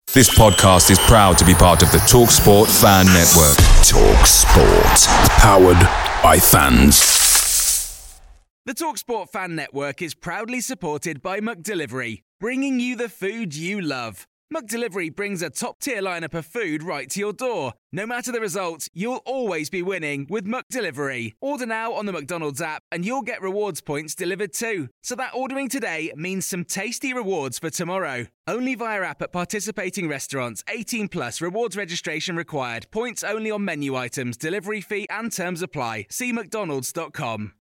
This podcast is proud to be part of the TalkSport Fan Network. TalkSport. Powered by fans. The TalkSport Fan Network is proudly supported by McDelivery, bringing you the food you love. McDelivery brings a top-tier lineup of food right to your door. No matter the result, you'll always be winning with McDelivery. Order now on the McDonald's app and you'll get rewards points delivered too. So that ordering today means some tasty rewards for tomorrow. Only via app at participating restaurants. 18 plus. Rewards registration required. Points only on menu items. Delivery fee and terms apply. See mcdonalds.com.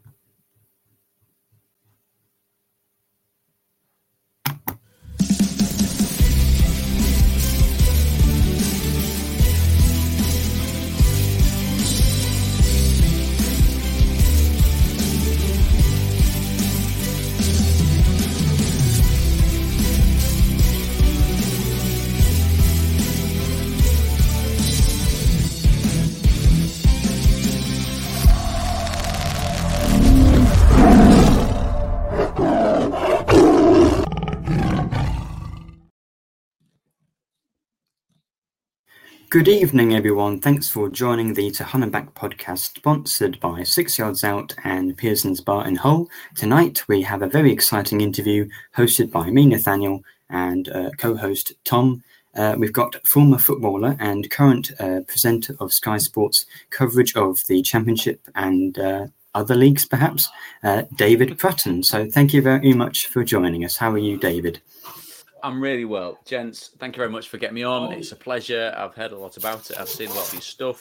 Good evening, everyone. Thanks for joining the To Hull and Back podcast, sponsored by 6 Yards Out and Pearson's Bar in Hull. Tonight, we have a very exciting interview hosted by me, Nathaniel, and co-host Tom. We've got former footballer and current presenter of Sky Sports coverage of the Championship and other leagues, perhaps, David Prutton. So thank you very much for joining us. How are you, David? I'm really well. Gents, thank you very much for getting me on. It's a pleasure. I've heard a lot about it. I've seen a lot of your stuff.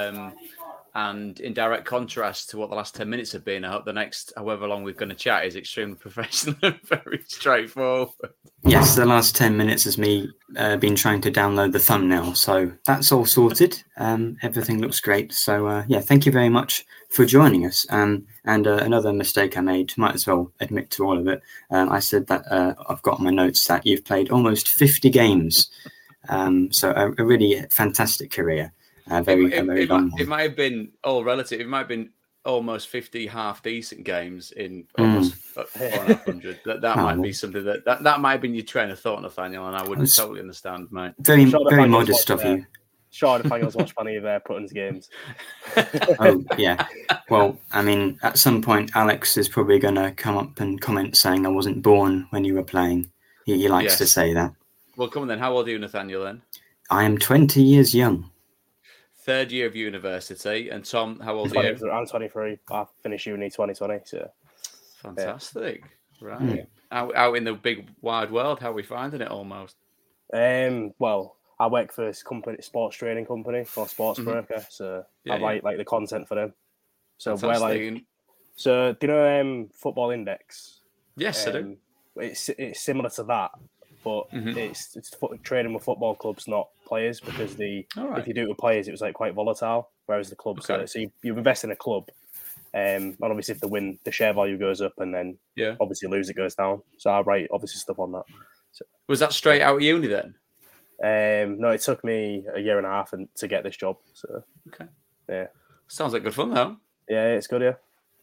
And in direct contrast to what the last 10 minutes have been, I hope the next however long we're going to chat is extremely professional and very straightforward. Yes, the last 10 minutes is me been trying to download the thumbnail. So that's all sorted. Everything looks great. So, thank you very much for joining us. And another mistake I made, might as well admit to all of it. I said that I've got on my notes that you've played almost 50 games. So a really fantastic career. Very long. It might have been all relative. It might have been almost 50 half-decent games in almost 400. That might be something that might have been your train of thought, Nathaniel, and I wouldn't totally understand, mate. Very modest of you. Sure, Nathaniel's watched plenty of Prutton's games. Oh, yeah. Well, I mean, at some point, Alex is probably going to come up and comment saying I wasn't born when you were playing. He likes to say that. Well, come on then. How old are you, Nathaniel, then? I am 20 years young. Third year of university. And Tom, how old are you? I'm 23. I finished uni 2020. So. Fantastic. Yeah. Right. Out in the big wide world, how are we finding it almost? Well, I work for this company, sports training company or sports broker. So I write like the content for them. So fantastic. So do you know Football Index? Yes, I do. It's similar to that, but it's training with football clubs, not players, because if you do it with players, it was like quite volatile. Whereas the clubs, so you invest in a club, and obviously if they win, the share value goes up, and then obviously lose, it goes down. So I write obviously stuff on that. So, was that straight out of uni then? No, it took me a year and a half to get this job. So sounds like good fun though. Yeah, it's good. Yeah.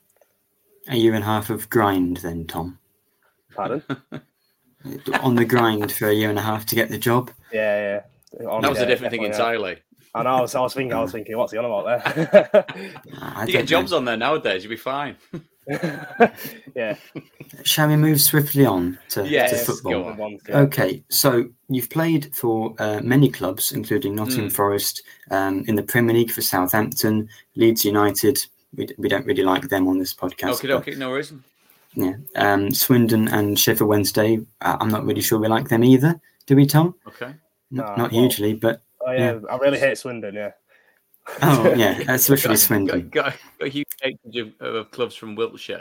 A year and a half of grind, then, Tom. Pardon? On the grind for a year and a half to get the job. Yeah. That was a different thing entirely. I know. I was thinking, what's he on about there? You get jobs on there nowadays, you'll be fine. Yeah. Shall we move swiftly on to football? Okay, so you've played for many clubs, including Nottingham Forest, in the Premier League for Southampton, Leeds United. We don't really like them on this podcast. Okay, no worries. Yeah, Swindon and Sheffield Wednesday. I'm not really sure we like them either. Do we, Tom? Okay. Not hugely, but... Oh, yeah, I really hate Swindon, yeah. Oh, yeah, especially Swindon. Got a huge hatred of clubs from Wiltshire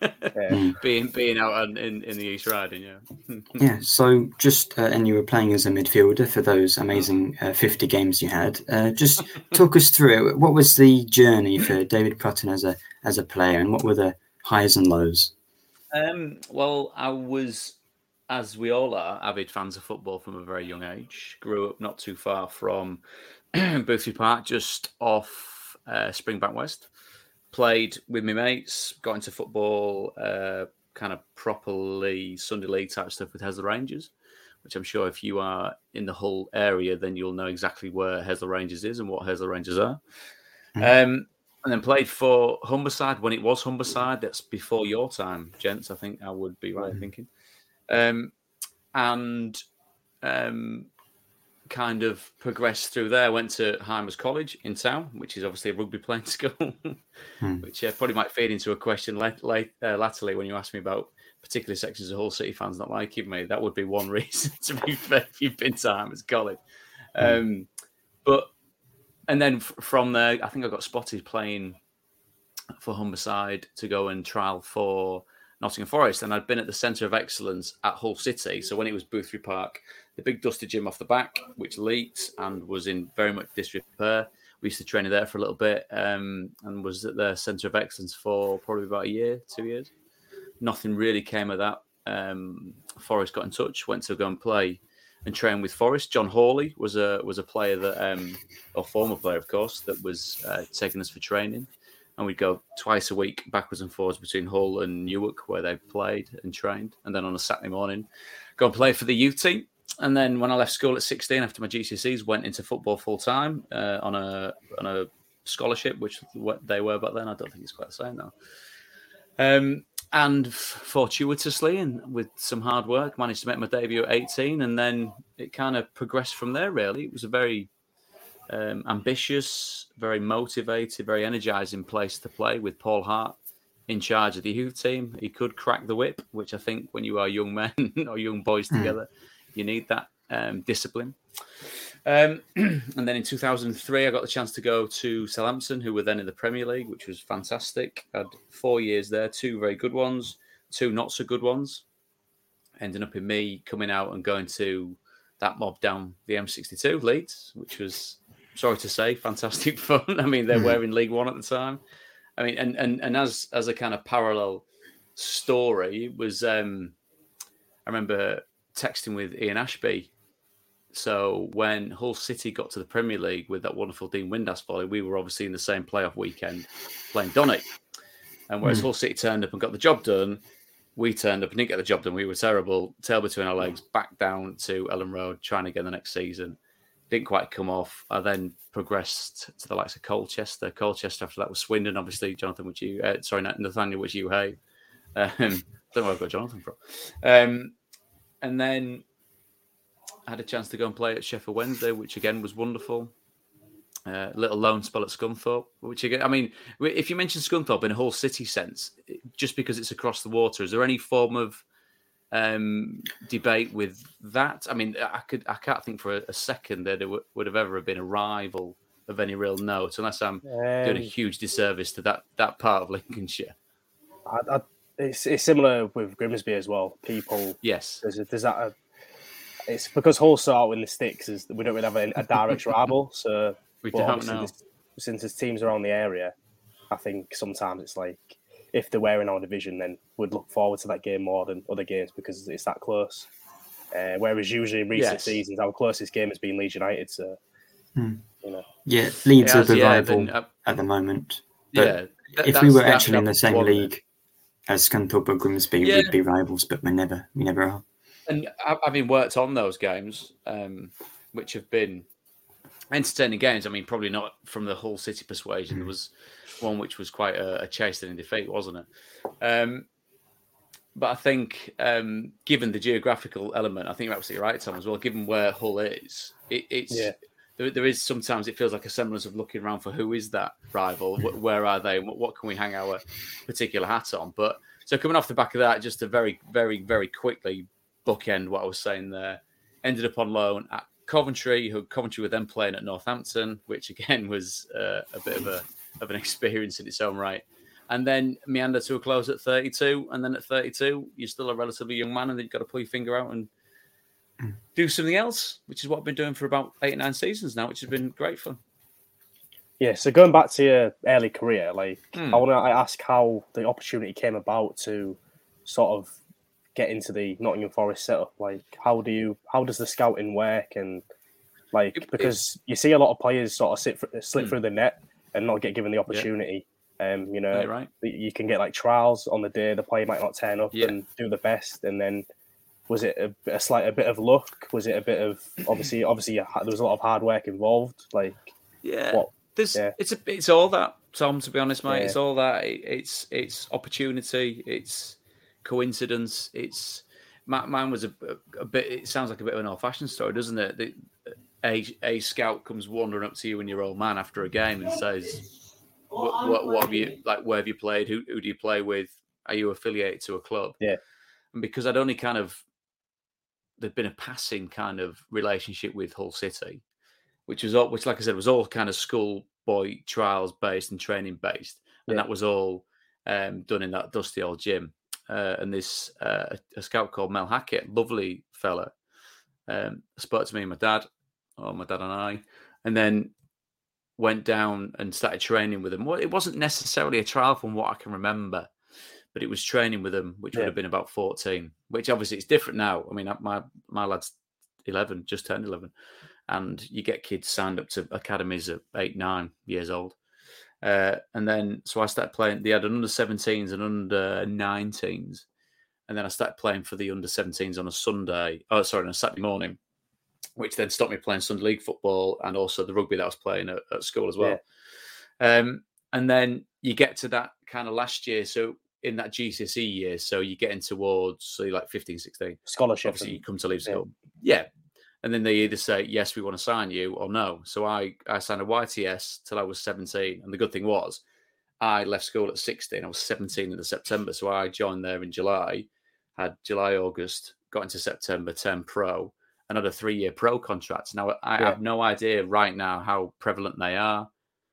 being out in the East Riding, Yeah, so just, and you were playing as a midfielder for those amazing 50 games you had. Just talk us through it. What was the journey for David Prutton as a player, and what were the highs and lows? Well, I was, as we all are, avid fans of football from a very young age. Grew up not too far from Boothby Park, just off Springbank West. Played with my mates, got into football, kind of properly Sunday league type stuff with Hesler Rangers. which I'm sure if you are in the Hull area, then you'll know exactly where Hesler Rangers is and what Hesler Rangers are. And then played for Humberside when it was Humberside. That's before your time, gents. I think I would be right in thinking. Kind of progressed through there. Went to Heimers College in town, which is obviously a rugby playing school, which probably might feed into a question latterly when you ask me about particular sections of Hull City fans not liking me. That would be one reason, to be fair, if you've been to Heimers College. And then from there, I think I got spotted playing for Humberside to go and trial for Nottingham Forest. And I'd been at the Centre of Excellence at Hull City. So when it was Boothby Park, the big dusty gym off the back, which leaked and was in very much disrepair. We used to train there for a little bit and was at the Centre of Excellence for probably about a year, 2 years. Nothing really came of that. Forest got in touch, went to go and play and train with Forest. John Hawley was a player that, or former player, of course, that was taking us for training. And we'd go twice a week, backwards and forwards between Hull and Newark, where they played and trained. And then on a Saturday morning, go and play for the youth team. And then when I left school at 16, after my GCSEs, went into football full time on a scholarship, which they were back then. I don't think it's quite the same now. And fortuitously, and with some hard work, managed to make my debut at 18. And then it kind of progressed from there, really. It was a very ambitious, very motivated, very energising place to play with Paul Hart in charge of the youth team. He could crack the whip, which I think when you are young men or young boys together, you need that discipline. And then in 2003, I got the chance to go to Southampton, who were then in the Premier League, which was fantastic. I had 4 years there, 2 very good ones, 2 not so good ones. Ending up in me coming out and going to that mob down the M62, Leeds, which was, sorry to say, fantastic fun. I mean, they were in League One at the time. I mean, and as a kind of parallel story, it was, I remember texting with Ian Ashby. So when Hull City got to the Premier League with that wonderful Dean Windass volley, we were obviously in the same playoff weekend playing Donny. And whereas Hull City turned up and got the job done, we turned up and didn't get the job done. We were terrible, tail between our legs, back down to Ellen Road, trying again the next season. Didn't quite come off. I then progressed to the likes of Colchester. Colchester after that was Swindon, obviously. Nathaniel, which you hate. Don't know where I've got Jonathan from. And then I had a chance to go and play at Sheffield Wednesday, which again was wonderful. Little loan spell at Scunthorpe, which again, I mean, if you mention Scunthorpe in a Hull City sense, just because it's across the water, is there any form of debate with that? I mean, I can't think for a second that it would have ever been a rival of any real note, unless I'm doing a huge disservice to that part of Lincolnshire. It's similar with Grimsby as well. People, yes, there's that. It's because Hull start in the sticks, is we don't really have a direct rival. So we don't know. Since there's teams around the area, I think sometimes it's like if they were in our division, then we'd look forward to that game more than other games because it's that close. Whereas usually in recent seasons, our closest game has been Leeds United. So you know, Leeds are the rival at the moment. But if we were actually in the same league as Scunthorpe or Grimsby, we'd be rivals, but we never are. And having worked on those games, which have been entertaining games, I mean, probably not from the Hull City persuasion. There was one which was quite a chastening defeat, wasn't it? But I think, given the geographical element, I think you're absolutely right, Tom, as well. Given where Hull is, there is sometimes it feels like a semblance of looking around for who is that rival, where are they, and what can we hang our particular hat on. But so coming off the back of that, just to very, very, very quickly bookend what I was saying there, ended up on loan at Coventry, who Coventry were then playing at Northampton, which again was a bit of an experience in its own right. And then meander to a close at 32. And then at 32, you're still a relatively young man, and then you've got to pull your finger out and do something else, which is what I've been doing for about 8 or 9 seasons now, which has been great fun. Yeah, so going back to your early career, I want to ask how the opportunity came about to sort of get into the Nottingham Forest setup. How does the scouting work? And because you see a lot of players sort of slip through the net and not get given the opportunity. Right. You can get trials on the day the player might not turn up and do the best, and then Was it a bit of luck? Was it a bit of obviously there was a lot of hard work involved? Like it's all that, Tom. To be honest, mate, it's all that. It's opportunity. It's coincidence. It's mine was a bit. It sounds like a bit of an old-fashioned story, doesn't it? A scout comes wandering up to you when you're old man after a game and says, "What have you like? Where have you played? Who do you play with? Are you affiliated to a club?" Yeah. And because there'd been a passing kind of relationship with Hull City, which like I said, was all kind of schoolboy trials based and training based, and that was all done in that dusty old gym. And this a scout called Mel Hackett, lovely fella, spoke to me and my dad and I, and then went down and started training with them. Well, it wasn't necessarily a trial from what I can remember, but it was training with them, which would have been about 14, which obviously it's different now. I mean, my lad's 11, just turned 11, and you get kids signed up to academies at 8, 9 years old. And then, so I started playing, they had an under 17s and under 19s. And then I started playing for the under 17s on a Saturday morning, which then stopped me playing Sunday League football and also the rugby that I was playing at school as well. Yeah. And then you get to that kind of last year. So in that GCSE year, so you're getting towards, so you're like 15, 16. Scholarship. Obviously, you come to leave school. Yeah. And then they either say, yes, we want to sign you, or no. So I signed a YTS till I was 17. And the good thing was, I left school at 16. I was 17 in the September. So I joined there in July, had July, August, got into September, turned pro, and had a 3-year pro contract. Now, I have no idea right now how prevalent they are.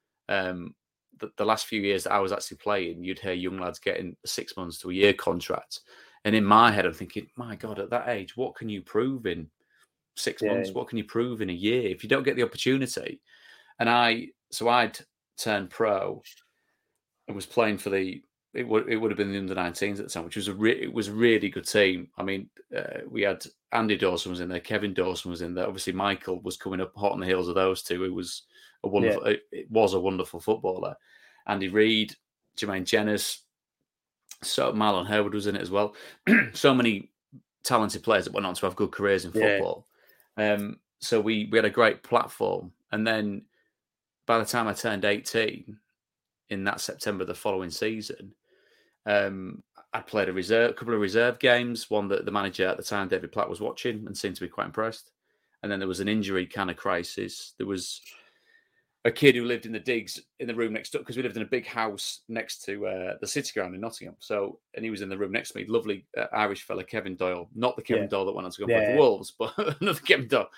The last few years that I was actually playing, you'd hear young lads getting 6 months to a year contract. And in my head, I'm thinking, my God, at that age, what can you prove in 6 months? What can you prove in a year if you don't get the opportunity? And I'd turned pro and was playing for it would have been the under 19s at the time, which was a really good team. I mean, we had Andy Dawson was in there, Kevin Dawson was in there. Obviously, Michael was coming up hot on the heels of those two. It was a wonderful footballer. Andy Reid, Jermaine Jennings, so Marlon Harewood was in it as well. So many talented players that went on to have good careers in football. So we had a great platform. And then by the time I turned 18 in that September the following season, I played a couple of reserve games, one that the manager at the time, David Platt, was watching and seemed to be quite impressed. And then there was an injury kind of crisis. There was a kid who lived in the digs in the room next door, because we lived in a big house next to the City Ground in Nottingham. And he was in the room next to me, lovely Irish fella, Kevin Doyle, not the Kevin Doyle that went on to go play for Wolves, but another Kevin Doyle.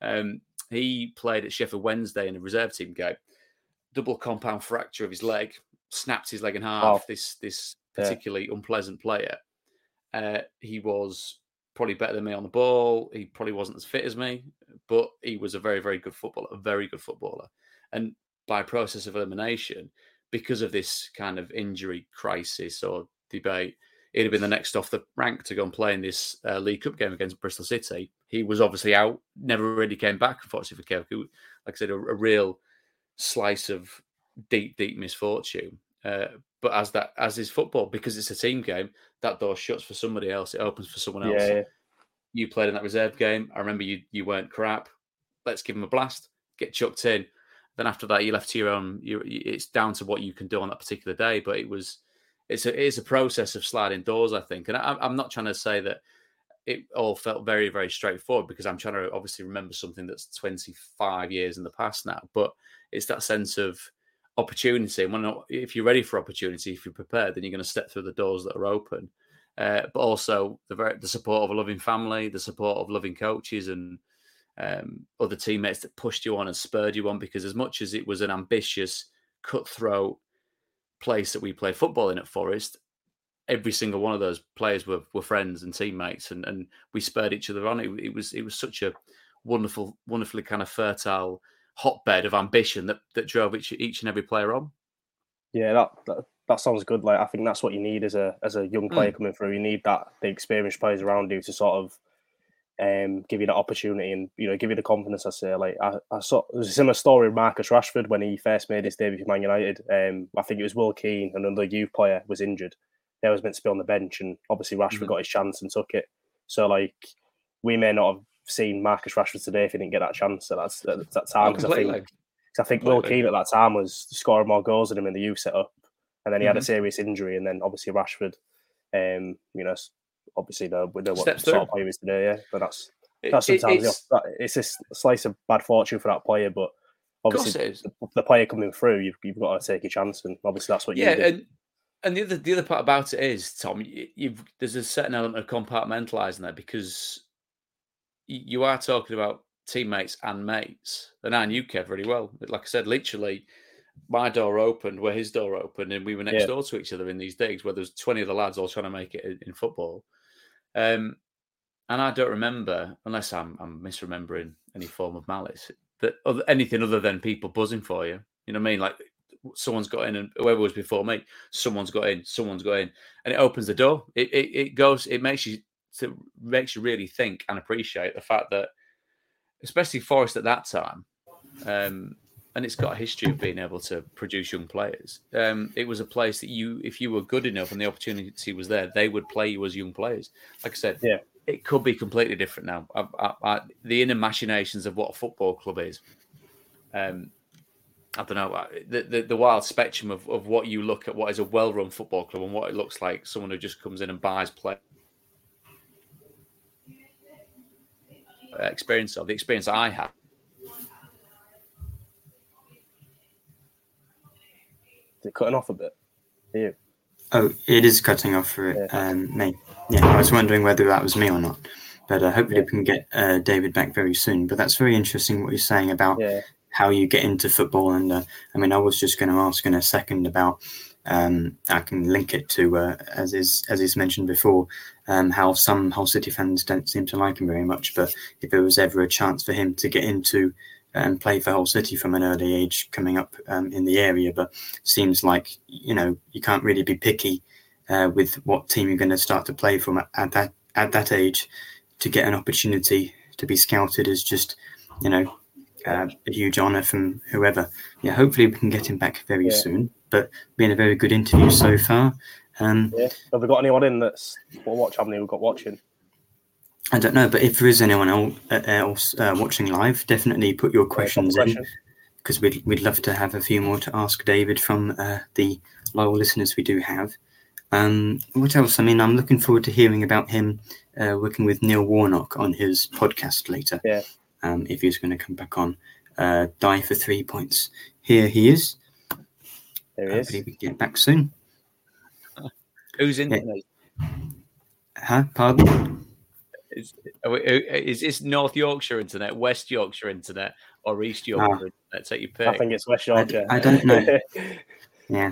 He played at Sheffield Wednesday in a reserve team game, double compound fracture of his leg, snapped his leg in half. This particularly unpleasant player. He was probably better than me on the ball. He probably wasn't as fit as me, but he was a very, very good footballer, And by process of elimination, because of this kind of injury crisis or debate, he'd have been the next off the rank to go and play in this League Cup game against Bristol City. He was obviously out, never really came back, unfortunately, for Kev. Like I said, a real slice of deep, deep misfortune. But as is football, because it's a team game, that door shuts for somebody else. It opens for someone else. Yeah. You played in that reserve game. I remember you weren't crap. Let's give him a blast. Get chucked in. Then after that, you left to your own. It's down to what you can do on that particular day. But it's a process of sliding doors, I think. And I'm not trying to say that it all felt very, very straightforward, because I'm trying to obviously remember something that's 25 years in the past now. But it's that sense of opportunity. And if you're ready for opportunity, if you're prepared, then you're going to step through the doors that are open. But also the support of a loving family, the support of loving coaches and other teammates that pushed you on and spurred you on. Because as much as it was an ambitious, cutthroat place that we played football in at Forest, every single one of those players were friends and teammates, and we spurred each other on. It was such a wonderfully kind of fertile hotbed of ambition that drove each and every player on. Yeah, that sounds good. Like, I think that's what you need as a young player coming through. You need the experienced players around you to sort of give you that opportunity and give you the confidence. I say, like, I saw there's a similar story with Marcus Rashford when he first made his debut for Man United. I think it was Will Keane, another youth player, was injured. They was meant to be on the bench, and obviously Rashford got his chance and took it. So like we may not have seen Marcus Rashford today if he didn't get that chance at that time. I think Will Keane at that time was scoring more goals than him in the youth setup, and then he had a serious injury, and then obviously Rashford, obviously we know what sort of player he is today, yeah. But that's sometimes it's a slice of bad fortune for that player, but obviously the player coming through, you've got to take a chance, and obviously that's what you do. And the other part about it is, Tom, there's a certain element of compartmentalising there, because you are talking about teammates and mates, and I knew Kev really well. Like I said, literally, my door opened where his door opened, and we were next door to each other in these digs where there's 20 of the lads all trying to make it in football. And I don't remember, unless I'm misremembering any form of malice, that anything other than people buzzing for you. You know what I mean? Like someone's got in, and whoever was before me, someone's got in, and it opens the door. It makes you really think and appreciate the fact that, especially Forest at that time, and it's got a history of being able to produce young players. It was a place that if you were good enough and the opportunity was there, they would play you as young players. Like I said, it could be completely different now. The inner machinations of what a football club is, I don't know, the wild spectrum of what you look at, what is a well-run football club, and what it looks like someone who just comes in and buys play. The experience I had. Is it cutting off a bit? Are you? Oh, it is cutting off for me. Yeah, I was wondering whether that was me or not. But hopefully we can get David back very soon. But that's very interesting what you're saying about how you get into football. And I was just going to ask in a second about, I can link it to, as is mentioned before, how some Hull City fans don't seem to like him very much. But if there was ever a chance for him to get into and play for Hull City from an early age coming up in the area, but seems like, you can't really be picky with what team you're going to start to play from at that age. To get an opportunity to be scouted is just, a huge honour from whoever. Yeah, hopefully we can get him back very soon. But been a very good interview so far. Have we got anyone in that's how many we've got watching? I don't know, but if there is anyone else watching live, definitely put your questions in, because we'd love to have a few more to ask David from the loyal listeners we do have. What else? I'm looking forward to hearing about him working with Neil Warnock on his podcast later. Yeah. If he's going to come back on. Die for 3 points. Here he is. There he is. Hopefully we can get back soon. Who's in tonight? Pardon? Is this North Yorkshire internet, West Yorkshire internet, or East Yorkshire internet? Take your pick. I think it's West Yorkshire. I don't know. Yeah.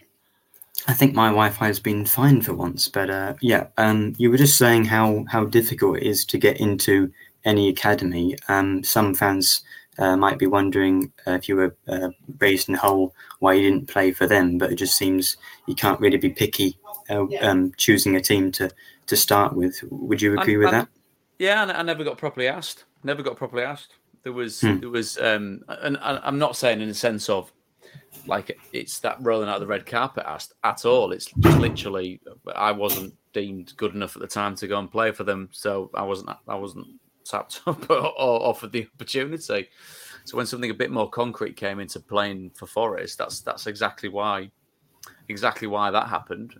I think my Wi-Fi has been fine for once, but you were just saying how difficult it is to get into any academy. Some fans might be wondering if you were raised in Hull, why you didn't play for them, but it just seems you can't really be picky choosing a team to start with. Would you agree with that? Yeah, I never got properly asked. There was, and I'm not saying in the sense of like it's that rolling out the red carpet asked at all. It's just literally I wasn't deemed good enough at the time to go and play for them, so I wasn't tapped up or offered the opportunity. So when something a bit more concrete came into playing for Forest, that's exactly why that happened.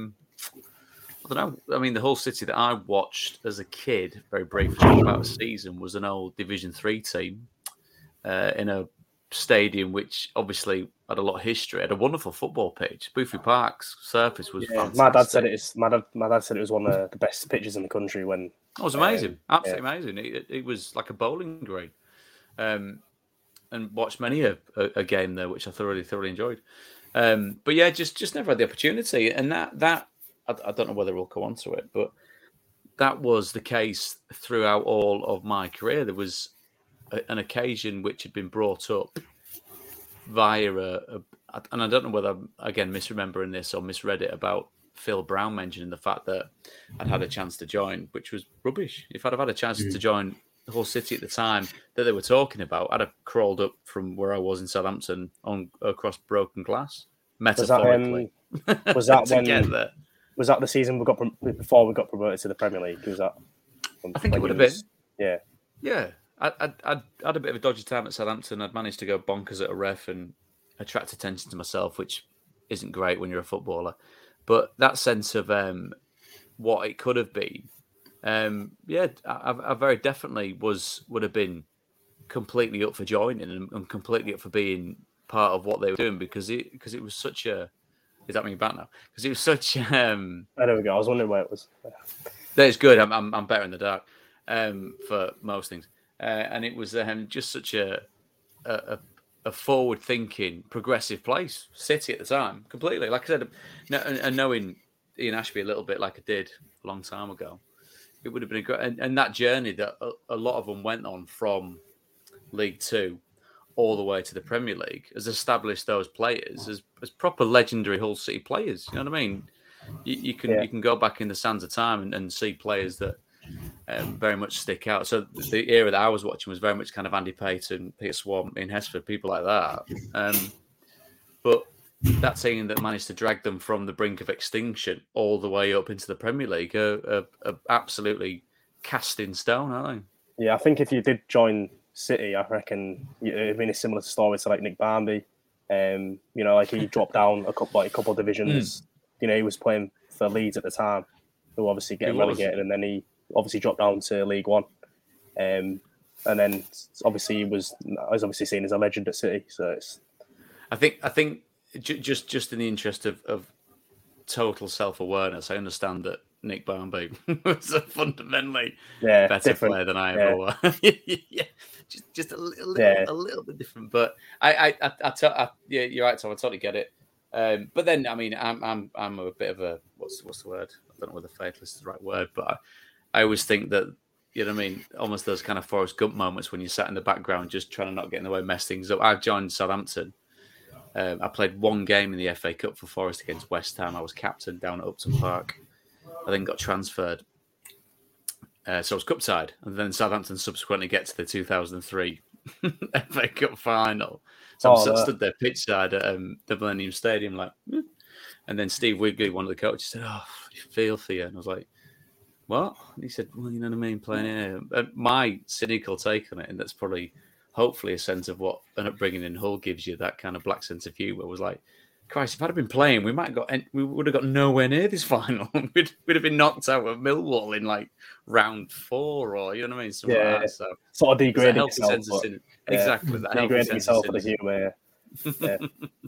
I don't know. The Hull City that I watched as a kid, very briefly, about a season, was an old Division 3 team in a stadium which obviously had a lot of history. Had a wonderful football pitch. Boothby Park's surface was fantastic. My dad said it was one of the best pitches in the country when. It was amazing, absolutely amazing. It was like a bowling green, and watched many a game there, which I thoroughly enjoyed. But yeah, just never had the opportunity, and that I don't know whether we'll go on to it, but that was the case throughout all of my career. There was an occasion which had been brought up via and I don't know whether I'm, again, misremembering this or misread it, about Phil Brown mentioning the fact that I'd had a chance to join, which was rubbish. If I'd have had a chance to join Hull City at the time that they were talking about, I'd have crawled up from where I was in Southampton across broken glass, metaphorically. Was that the season before we got promoted to the Premier League? Was that? I think it would have been. Yeah. Yeah. I'd had a bit of a dodgy time at Southampton. I'd managed to go bonkers at a ref and attract attention to myself, which isn't great when you're a footballer. But that sense of what it could have been, I very definitely would have been completely up for joining and completely up for being part of what they were doing because it was such a. Is that me back now? Because it was such. There we go. I was wondering where it was. That's good. I'm better in the dark for most things, and it was just such a forward-thinking, progressive place, City at the time, completely. Like I said, and knowing Ian Ashby a little bit, like I did a long time ago, it would have been a great. And that journey that a lot of them went on from League Two all the way to the Premier League has established those players as proper legendary Hull City players. You know what I mean? You can go back in the sands of time and see players that very much stick out. So the era that I was watching was very much kind of Andy Payton, Peter Swan, Ian Hesford, people like that. But that team that managed to drag them from the brink of extinction all the way up into the Premier League are absolutely cast in stone, aren't they? Yeah, I think if you did join City, I reckon it'd been a similar story to like Nick Barmby. Like he dropped down a couple of divisions. He was playing for Leeds at the time, who were obviously getting relegated, and then he obviously dropped down to League One. And then obviously he was obviously seen as a legend at City. So it's. I think just in the interest of total self-awareness, I understand that Nick Barmby was a fundamentally better player than I ever was. just a little bit different. But you're right, Tom. I totally get it. But then, I mean, I'm a bit of a what's the word? I don't know whether fatalist is the right word, but I always think that you know what I mean. Almost those kind of Forrest Gump moments when you sat in the background, just trying to not get in the way, mess things up. I joined Southampton. I played one game in the FA Cup for Forest against West Ham. I was captain down at Upton Park. I then got transferred. So I was cup side. And then Southampton subsequently get to the 2003 FA Cup final. So I stood there pitch side at the Millennium Stadium like, and then Steve Wigley, one of the coaches, said, "Oh, I feel for you." And I was like, "What?" And he said, "Well, you know what I mean, playing here." And my cynical take on it, and that's probably hopefully a sense of what an upbringing in Hull gives you, that kind of black sense of humour, was like, Christ, if I'd have been playing, we would have got nowhere near this final. we'd have been knocked out of Millwall in like round 4, or you know what I mean? Something like that. So sort of degrading yourself. Exactly. That degrading yourself for the humour. Yeah.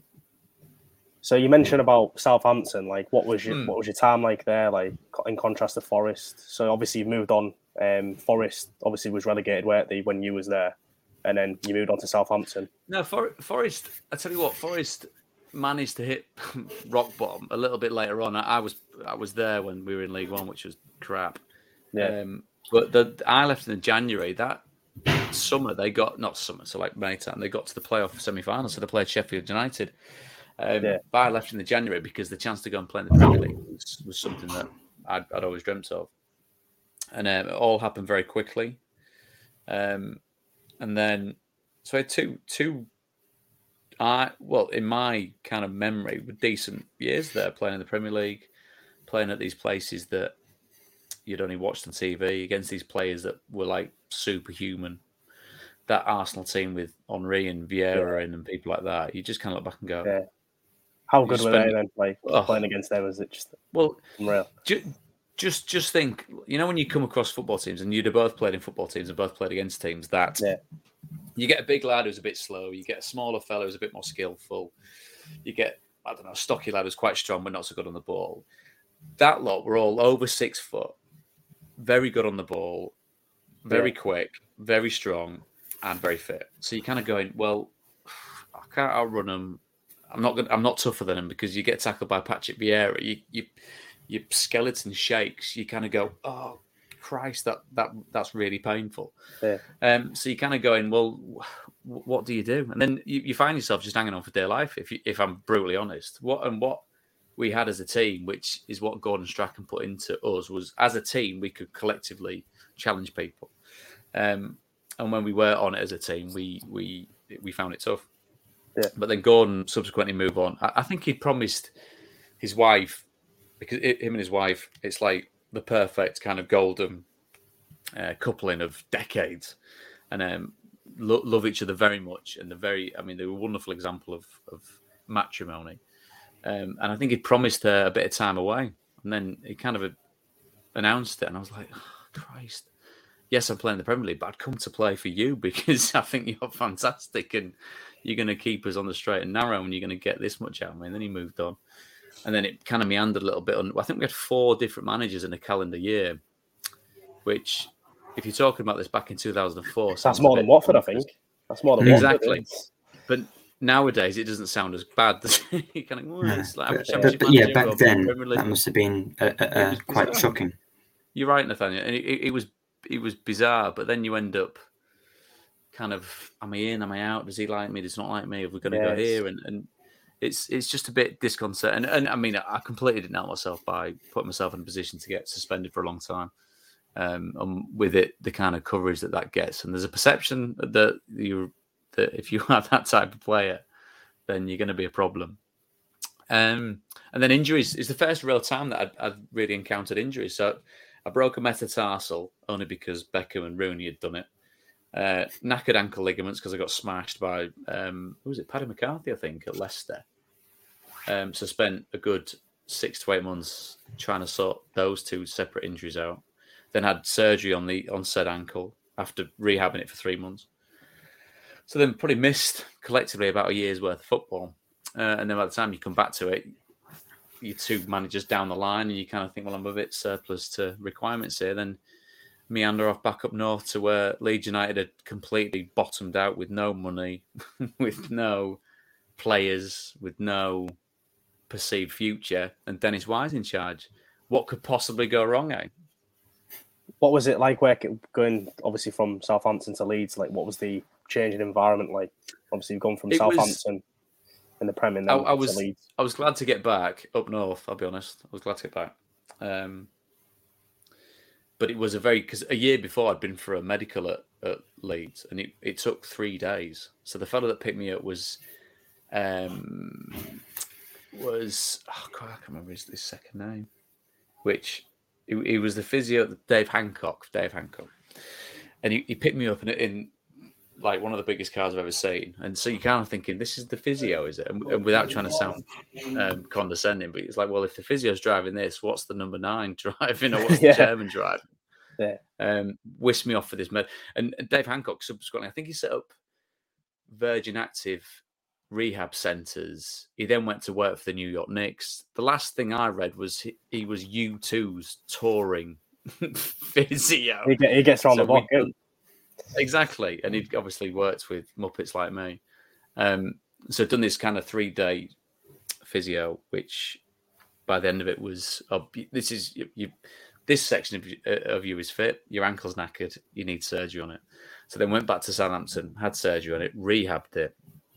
So you mentioned about Southampton. Like, what was your time like there? Like, in contrast to Forest. So obviously you've moved on. Forest obviously was relegated, weren't they, when you was there, and then you moved on to Southampton. No, Forest. I tell you what, Forest managed to hit rock bottom a little bit later on. I was there when we were in League One, which was crap. Yeah. But I left in January. That summer they got May time they got to the playoff semi-final, so they played Sheffield United. But I left in the January because the chance to go and play in the Premier League was something that I'd always dreamt of, and it all happened very quickly. And then so I had two. In my kind of memory, were decent years there, playing in the Premier League, playing at these places that you'd only watched on TV, against these players that were like superhuman. That Arsenal team with Henry and Vieira and people like that, you just kind of look back and go, how good were they then? Playing against them, was it just unreal? Just think, when you come across football teams, and you'd have both played in football teams and both played against teams that. Yeah. You get a big lad who's a bit slow. You get a smaller fellow who's a bit more skillful. You get, a stocky lad who's quite strong but not so good on the ball. That lot were all over 6 foot, very good on the ball, very quick, very strong, and very fit. So you're kind of going, well, I can't outrun them. I'm not tougher than them, because you get tackled by Patrick Vieira. Your skeleton shakes. You kind of go, oh, Christ, that's really painful. Yeah. So you're kind of going, well, what do you do? And then you find yourself just hanging on for dear life, if I'm brutally honest. What we had as a team, which is what Gordon Strachan put into us, was as a team we could collectively challenge people. And when we were on it as a team, we found it tough. Yeah. But then Gordon subsequently moved on. I think he promised his wife, because him and his wife, it's like the perfect kind of golden coupling of decades, and love each other very much. And they were a wonderful example of matrimony. And I think he promised her a bit of time away, and then he kind of announced it, and I was like, oh, Christ. Yes, I'm playing the Premier League, but I'd come to play for you because I think you're fantastic and you're going to keep us on the straight and narrow and you're going to get this much out of me. And then he moved on. And then it kind of meandered a little bit. I think we had 4 different managers in a calendar year, which, if you're talking about this back in 2004... That's more than Watford, I think. That's more than exactly. Watford. But nowadays, it doesn't sound as bad. You kind of, it's like, but back then, that must have been quite shocking. You're right, Nathaniel. And it was bizarre, but then you end up kind of, am I in, am I out? Does he like me? Does he not like me? Are we going to go here? And it's just a bit disconcerting. And I mean, I completely didn't help myself by putting myself in a position to get suspended for a long time. With it, the kind of coverage that gets. And there's a perception that if you have that type of player, then you're going to be a problem. And then injuries is the first real time that I've really encountered injuries. So I broke a metatarsal only because Beckham and Rooney had done it. Knackered ankle ligaments because I got smashed by who was it? Paddy McCarthy, I think, at Leicester. So spent a good 6 to 8 months trying to sort those 2 separate injuries out. Then had surgery on said ankle after rehabbing it for 3 months. So then probably missed collectively about a year's worth of football. And then by the time you come back to it, you're 2 managers down the line and you kind of think, well, I'm a bit surplus to requirements here. Then meander off back up north to where Leeds United had completely bottomed out with no money, with no players, with no perceived future, and Dennis Wise in charge. What could possibly go wrong, eh? What was it like going, obviously, from Southampton to Leeds? Like, what was the change in environment like? Obviously, you've gone from Southampton in the Premier League to Leeds. I was glad to get back up north, I'll be honest. I was glad to get back. But it was because a year before I'd been for a medical at Leeds, and it took 3 days. So the fellow that picked me up was I can't remember his second name, which he was the physio, Dave Hancock, and he picked me up in like one of the biggest cars I've ever seen. And so you're kind of thinking, this is the physio, is it? And without trying to sound condescending, but it's like, well, if the physio's driving this, what's the number 9 driving, or what's the chairman driving? Yeah. Whisked me off for this med. And Dave Hancock, subsequently, I think he set up Virgin Active rehab centres. He then went to work for the New York Knicks. The last thing I read was he was U2's touring physio. He gets around the block. Exactly. And he'd obviously worked with Muppets like me. So done this kind of 3-day physio, which by the end of it was, this section of you is fit, your ankle's knackered, you need surgery on it. So then went back to Southampton, had surgery on it, rehabbed it.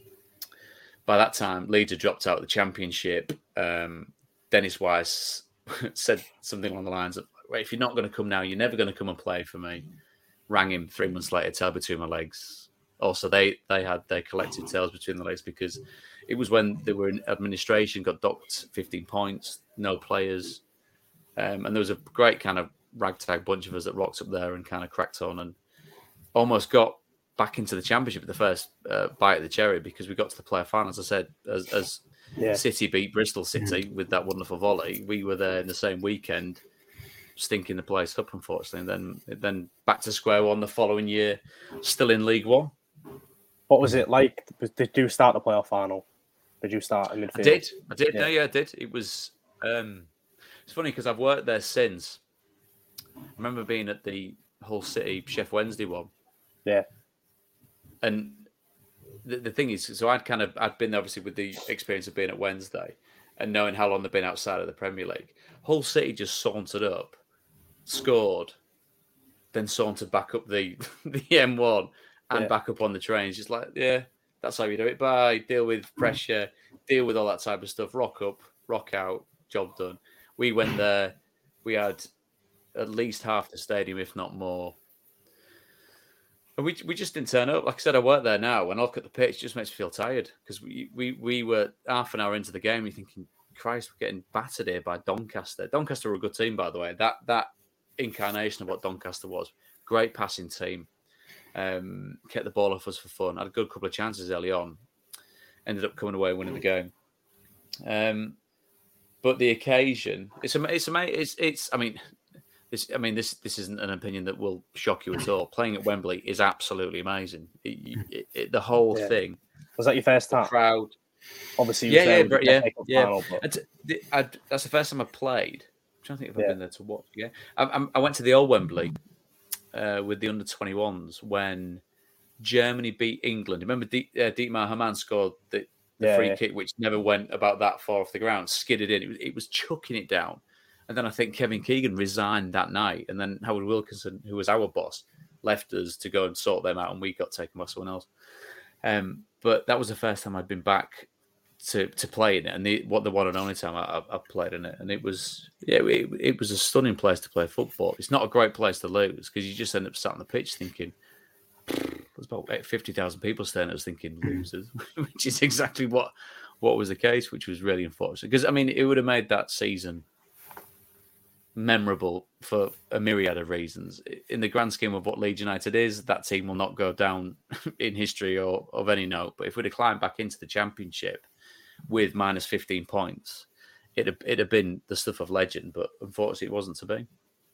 By that time, Leeds had dropped out of the Championship. Dennis Wise said something along the lines of, well, if you're not going to come now, you're never going to come and play for me. Rang him 3 months later, tail between my legs. Also, they had their collective tails between the legs because it was when they were in administration, got docked 15 points, no players. And there was a great kind of ragtag bunch of us that rocked up there and kind of cracked on and almost got back into the Championship at the first bite of the cherry because we got to the player final. As I said, as City beat Bristol City with that wonderful volley, we were there in the same weekend, stinking the place up, unfortunately. And then back to square one the following year, still in League One. What was it like? Did you start the playoff final? Did you start in midfield? I did. Yeah, I did. It was... it's funny because I've worked there since. I remember being at the Hull City Chef Wednesday one. Yeah. And the thing is, so I'd been there obviously with the experience of being at Wednesday and knowing how long they've been outside of the Premier League. Hull City just sauntered up, scored, then sauntered back up the M1 and back up on the trains. Just like, yeah, that's how you do it. Bye. Deal with pressure, deal with all that type of stuff. Rock up, rock out, job done. We went there. We had at least half the stadium, if not more. And we just didn't turn up. Like I said, I work there now. When I look at the pitch, it just makes me feel tired because we were half an hour into the game. You're thinking, Christ, we're getting battered here by Doncaster. Doncaster were a good team, by the way. That incarnation of what Doncaster was. great passing team. Kept the ball off us for fun. Had a good couple of chances early on. Ended up coming away and winning the game. But the occasion, this isn't an opinion that will shock you at all. Playing at Wembley is absolutely amazing. The whole thing. Was that your first time? Crowd. Obviously, yeah. Final, but... That's the first time I played. I'm trying to think if I've been there to watch. Yeah, I went to the old Wembley with the under-21s when Germany beat England. Remember, Dietmar Hamann scored the free kick, which never went about that far off the ground, skidded in. It was chucking it down. And then I think Kevin Keegan resigned that night. And then Howard Wilkinson, who was our boss, left us to go and sort them out. And we got taken by someone else. But that was the first time I'd been back to play in it. And the one and only time I played in it. And it was a stunning place to play football. It's not a great place to lose because you just end up sat on the pitch thinking, there's about 50,000 people staring at us thinking losers, which is exactly what was the case, which was really unfortunate. Because, it would have made that season memorable for a myriad of reasons. In the grand scheme of what Leeds United is, that team will not go down in history or of any note. But if we'd have climbed back into the Championship with minus 15 points, it'd have been the stuff of legend. But unfortunately, it wasn't to be.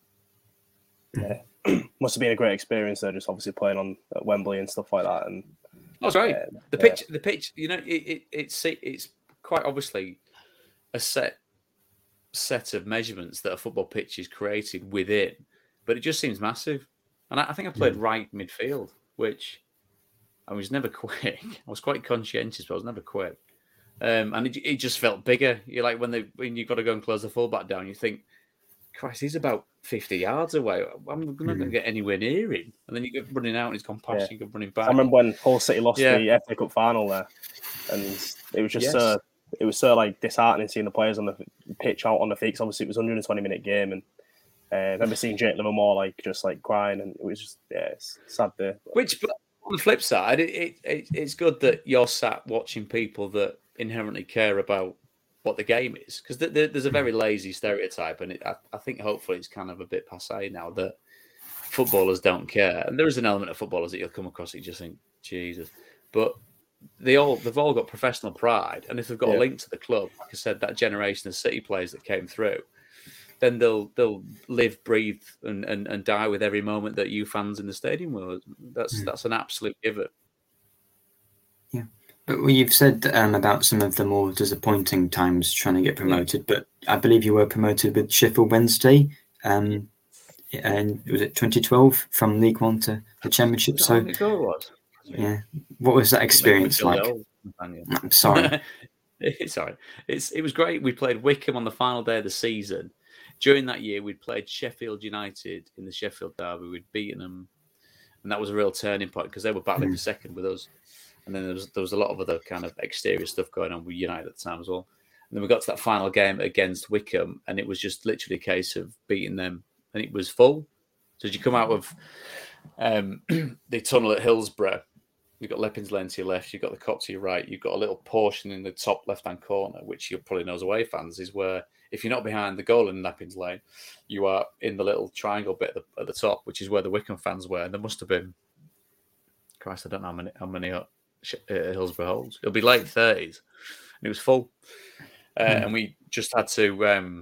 Yeah, must have been a great experience though, just obviously playing on at Wembley and stuff like that. And that's right. The pitch. It's quite obviously a set of measurements that a football pitch is created within, but it just seems massive. And I think I played right midfield, which I was never quick. I was quite conscientious, but I was never quick. And it just felt bigger. You're like when you've got to go and close the fullback down, you think, Christ, he's about 50 yards away. I'm not going to get anywhere near him. And then you get running out and he's gone past you, go running back. I remember when Hull City lost the FA Cup final there. And it was just so like disheartening seeing the players on the pitch out on the feet. Obviously, it was a 120-minute game. And I remember seeing Jake Livermore just crying. And it was just, it's sad there. Which, but on the flip side, it's good that you're sat watching people that inherently care about what the game is, because there's a very lazy stereotype, and I think hopefully it's kind of a bit passé now that footballers don't care. And there is an element of footballers that you'll come across that you just think, Jesus. But they've all got professional pride, and if they've got a link to the club, like I said, that generation of City players that came through, then they'll live, breathe, and die with every moment that you fans in the stadium will. That's an absolute given. Yeah. But you've said about some of the more disappointing times trying to get promoted, but I believe you were promoted with Sheffield Wednesday, and was it 2012 from League One to the Championship? So, what was that experience like? I'm sorry. It's all right. It was great. We played Wickham on the final day of the season. During that year, we'd played Sheffield United in the Sheffield Derby. We'd beaten them, and that was a real turning point because they were battling for second with us. And then there was a lot of other kind of exterior stuff going on with United at the time as well. And then we got to that final game against Wickham, and it was just literally a case of beating them, and it was full. So as you come out of the tunnel at Hillsborough, you've got Leppings Lane to your left, you've got the Cop to your right, you've got a little portion in the top left-hand corner, which you'll probably know as away fans, is where if you're not behind the goal in Leppings Lane, you are in the little triangle bit at the top, which is where the Wickham fans were. And there must have been, Christ, I don't know how many Hillsborough holds. It'll be late 30s, and it was full. And we just had to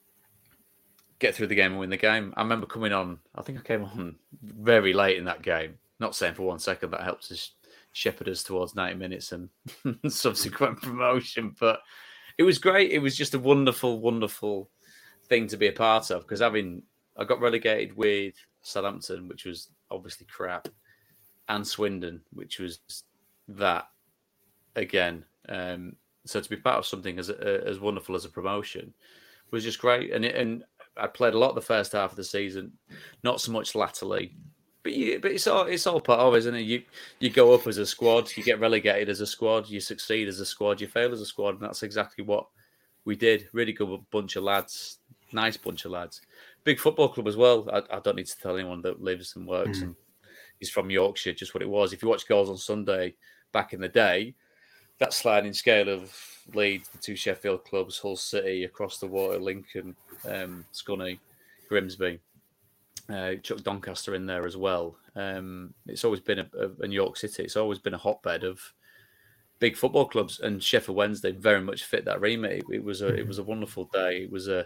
get through the game and win the game. I remember coming on, I think I came on very late in that game. Not saying for 1 second that helps us shepherd us towards 90 minutes and subsequent promotion, but it was great. It was just a wonderful, wonderful thing to be a part of, because I got relegated with Southampton, which was obviously crap, and Swindon, which was that again. So to be part of something as wonderful as a promotion was just great. And I played a lot the first half of the season, not so much latterly, but it's all part of it, isn't it? You go up as a squad, you get relegated as a squad, you succeed as a squad, you fail as a squad, and that's exactly what we did. Really good bunch of lads, nice bunch of lads. Big football club as well. I don't need to tell anyone that lives and works and is from Yorkshire just what it was. If you watch Goals on Sunday back in the day, that sliding scale of Leeds, the two Sheffield clubs, Hull City, across the water, Lincoln, Scunny, Grimsby. Chuck Doncaster in there as well. It's always been in York City. It's always been a hotbed of big football clubs, and Sheffield Wednesday very much fit that remit. It was a wonderful day. It was a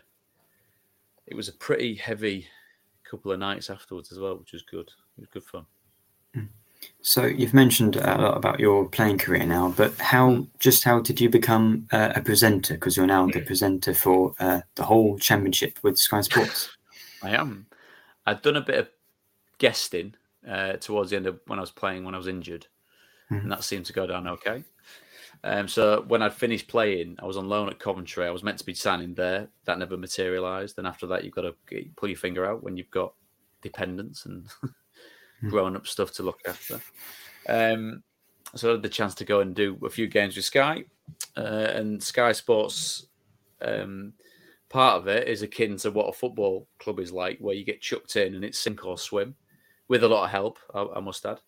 pretty heavy couple of nights afterwards as well, which was good. It was good fun. So you've mentioned a lot about your playing career now, but how did you become a presenter? Because you're now the presenter for the whole championship with Sky Sports. I am. I'd done a bit of guesting towards the end of when I was playing, when I was injured, and that seemed to go down okay. So when I'd finished playing, I was on loan at Coventry. I was meant to be signing there. That never materialised. And after that, you've got to pull your finger out when you've got dependents and growing up stuff to look after. So I had the chance to go and do a few games with Sky. And Sky Sports, part of it is akin to what a football club is like, where you get chucked in and it's sink or swim, with a lot of help, I must add.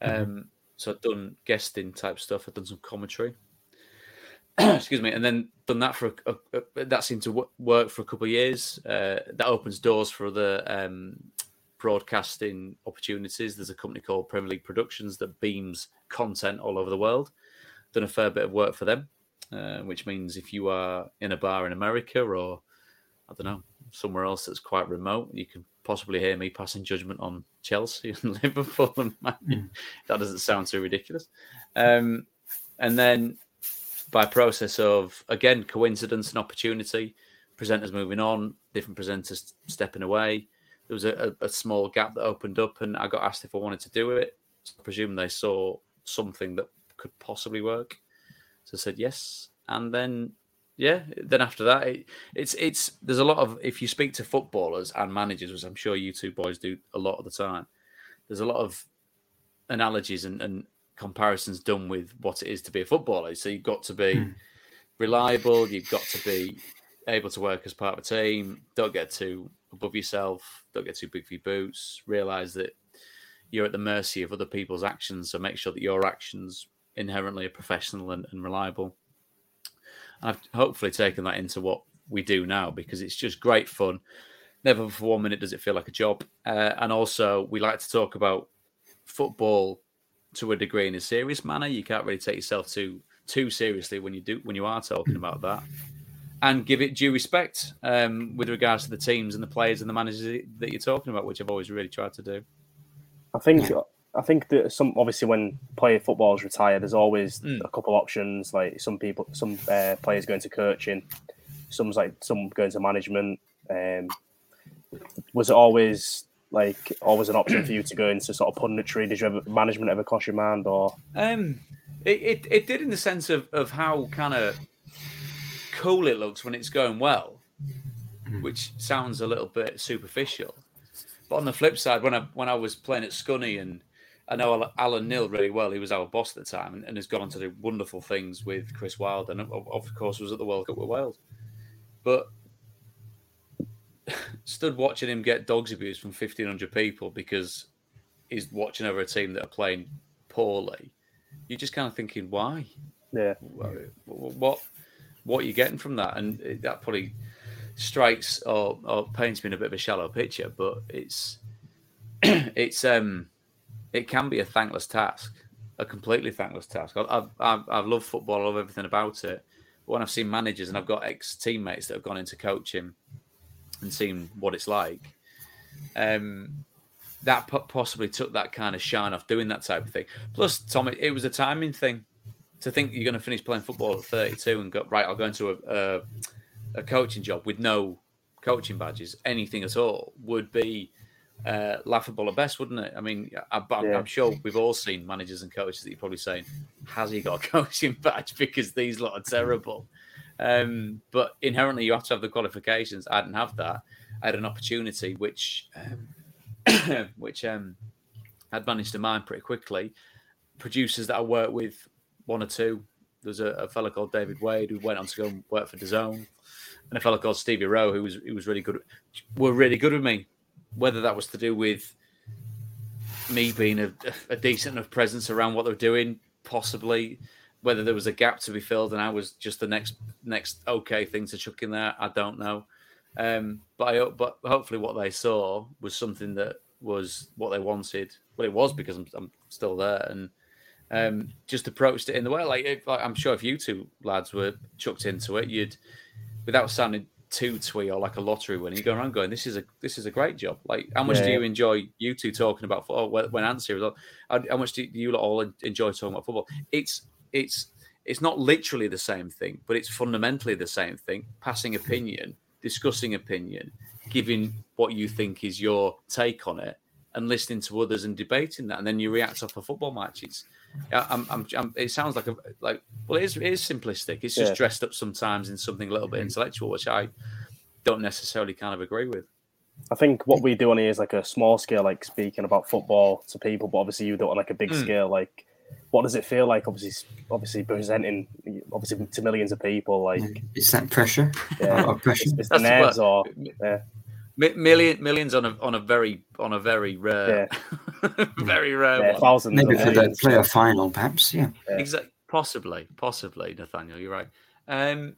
So I've done guesting type stuff. I've done some commentary. Excuse me. And then done that for that seemed to work for a couple of years. That opens doors for other broadcasting opportunities. There's a company called Premier League Productions that beams content all over the world. Done a fair bit of work for them, which means if you are in a bar in America or, I don't know, somewhere else that's quite remote, you can possibly hear me passing judgment on Chelsea and Liverpool. And that doesn't sound too ridiculous. And then by process of, again, coincidence and opportunity, presenters moving on, different presenters stepping away, there was a small gap that opened up and I got asked if I wanted to do it. So I presume they saw something that could possibly work. So I said yes. And then, then after that, it's there's a lot of, if you speak to footballers and managers, which I'm sure you two boys do a lot of the time, there's a lot of analogies and comparisons done with what it is to be a footballer. So you've got to be reliable, you've got to be able to work as part of a team, don't get too above yourself, don't get too big for your boots, realise that you're at the mercy of other people's actions, so make sure that your actions inherently are professional and reliable. And I've hopefully taken that into what we do now, because it's just great fun. Never for 1 minute does it feel like a job. And also, we like to talk about football to a degree in a serious manner. You can't really take yourself too seriously when you are talking about that. And give it due respect with regards to the teams and the players and the managers that you're talking about, which I've always really tried to do. I think that obviously when footballers retire, there's always a couple options. Like some players going to coaching, some going to management. Was it always an option for you to go into sort of punditry? Did you ever management ever cross your mind, or? It did, in the sense of how kind of cool it looks when it's going well, which sounds a little bit superficial. But on the flip side, when I was playing at Scunny, and I know Alan Neil really well, he was our boss at the time and has gone on to do wonderful things with Chris Wilder, and of course was at the World Cup with Wales. But stood watching him get dogs abused from 1,500 people because he's watching over a team that are playing poorly. You're just kind of thinking, why? Yeah. What are you getting from that? And that probably strikes or paints me in a bit of a shallow picture, but it can be a thankless task, a completely thankless task. I love football, I love everything about it. But when I've seen managers, and I've got ex-teammates that have gone into coaching and seen what it's like, that possibly took that kind of shine off doing that type of thing. Plus, Tom, it was a timing thing. To think you're going to finish playing football at 32 and go, right, I'll go into a coaching job with no coaching badges, anything at all, would be laughable at best, wouldn't it? I mean, I'm sure we've all seen managers and coaches that you're probably saying, has he got a coaching badge? Because these lot are terrible. But inherently, you have to have the qualifications. I didn't have that. I had an opportunity which I'd managed to mine pretty quickly. Producers that I worked with, one or two. There's a fella called David Wade who went on to go and work for DAZN, and a fella called Stevie Rowe who was really good. Were really good with me. Whether that was to do with me being a decent enough presence around what they're doing, possibly. Whether there was a gap to be filled and I was just the next okay thing to chuck in there, I don't know. But hopefully what they saw was something that was what they wanted. Well, it was, because I'm still there, and just approached it in the way. Like I'm sure if you two lads were chucked into it, you'd, without sounding too twee or like a lottery winner, you go around going, this is a great job. Like, how much do you enjoy, you two, talking about football? When Ant's here, how much do you all enjoy talking about football? It's not literally the same thing, but it's fundamentally the same thing. Passing opinion, discussing opinion, giving what you think is your take on it, and listening to others and debating that, and then you react off a football match. It sounds like it is simplistic. It's just dressed up sometimes in something a little bit intellectual, which I don't necessarily kind of agree with. I think what we do on here is like a small scale, like speaking about football to people, but obviously you do it on like a big scale. Like, what does it feel like? Obviously presenting to millions of people. Like, is that pressure? Yeah, or pressure? It's the nerves, or millions on a very rare, very rare one. Thousands. Maybe for the player final, perhaps. Yeah. Exactly. Possibly, Nathaniel. You're right.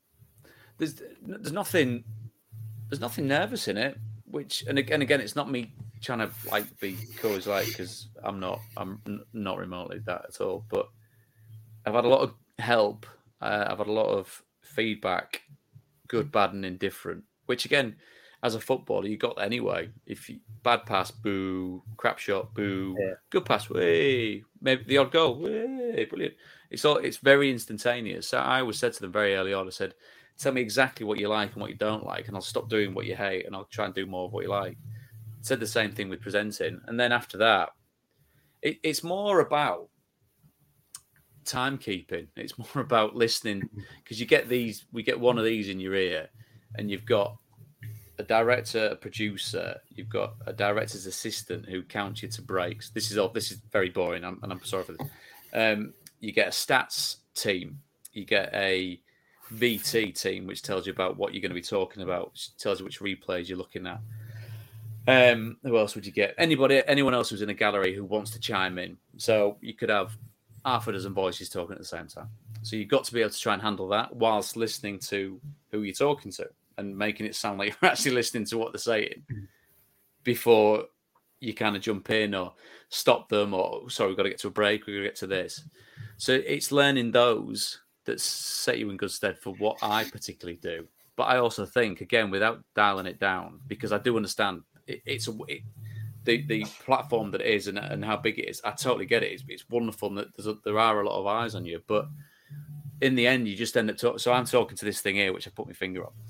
There's nothing nervous in it. Which, and again, it's not me trying to like be cool as like, because I'm not remotely that at all. But I've had a lot of help. I've had a lot of feedback, good, bad, and indifferent. Which again, as a footballer, you got that anyway. If you, bad pass, boo; crap shot, boo; good pass, way; maybe the odd goal, way; brilliant. It's very instantaneous. So I always said to them very early on, I said, tell me exactly what you like and what you don't like, and I'll stop doing what you hate, and I'll try and do more of what you like. I said the same thing with presenting. And then after that, it's more about timekeeping. It's more about listening, because we get one of these in your ear, and you've got a director, a producer, you've got a director's assistant who counts you to breaks. This is very boring, and I'm sorry for this. You get a stats team, you get a VT team, which tells you about what you're going to be talking about, which tells you which replays you're looking at. Who else would you get? Anyone else who's in a gallery who wants to chime in. So you could have half a dozen voices talking at the same time. So you've got to be able to try and handle that whilst listening to who you're talking to and making it sound like you're actually listening to what they're saying before you kind of jump in or stop them, or sorry, we've got to get to a break, we've got to get to this. So it's learning those that set you in good stead for what I particularly do. But I also think, again, without dialing it down, because I do understand the platform that it is and how big it is. I totally get it. It's wonderful that there are a lot of eyes on you. But in the end, you just end up talking. So I'm talking to this thing here, which I put my finger on,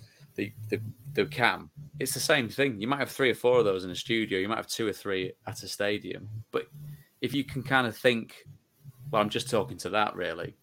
the cam. It's the same thing. You might have 3 or 4 of those in a studio. You might have 2 or 3 at a stadium. But if you can kind of think, well, I'm just talking to that, really,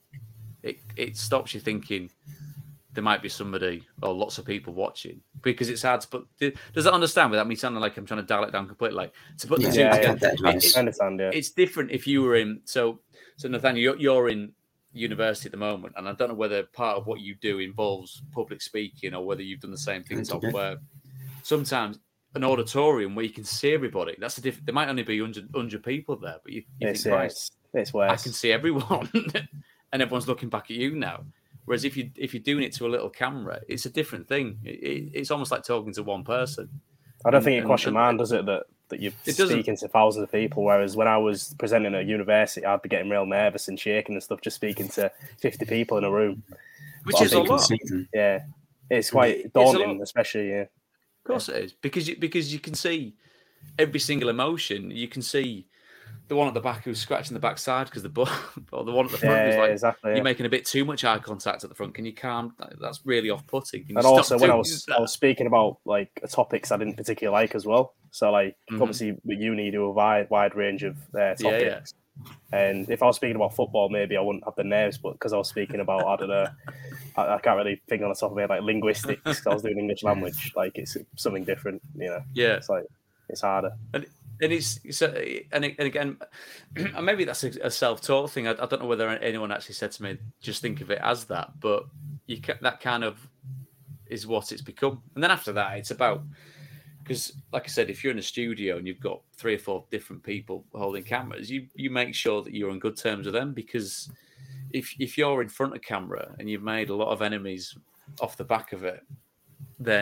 it stops you thinking there might be somebody or lots of people watching, because it's hard to put. Does that understand without me sounding like I'm trying to dial it down completely? Like, to put the two together, I understand. Yeah, it's different if you were in. So Nathaniel, you're in university at the moment, and I don't know whether part of what you do involves public speaking or whether you've done the same thing, Tom, where sometimes an auditorium where you can see everybody. That's the difference. There might only be 100 people there, but you think, Christ, it's worse. I can see everyone, and everyone's looking back at you now. Whereas if you're doing it to a little camera, it's a different thing. It's almost like talking to one person. I don't think it crosses your mind, does it, that you're speaking to thousands of people? Whereas when I was presenting at university, I'd be getting real nervous and shaking and stuff, just speaking to 50 people in a room. Which is a lot. Yeah, it's quite daunting, especially. Yeah, of course it is, because you can see every single emotion. You can see the one at the back who's scratching the backside because the or the one at the front who's like, exactly, you're making a bit too much eye contact at the front. Can you calm? That's really off-putting. And also, when I was speaking about like topics I didn't particularly like as well. So like, obviously, with uni, do a wide range of topics. Yeah. And if I was speaking about football, maybe I wouldn't have the nerves, but because I was speaking about, I don't know, I can't really think on the top of my head, like linguistics, because I was doing English language, like it's something different, you know. Yeah. It's like, it's harder. And again, and maybe that's a self-taught thing. I don't know whether anyone actually said to me, just think of it as that, but that kind of is what it's become. And then after that, it's about, because like I said, if you're in a studio and you've got 3 or 4 different people holding cameras, you make sure that you're on good terms with them, because if you're in front of camera and you've made a lot of enemies off the back of it, then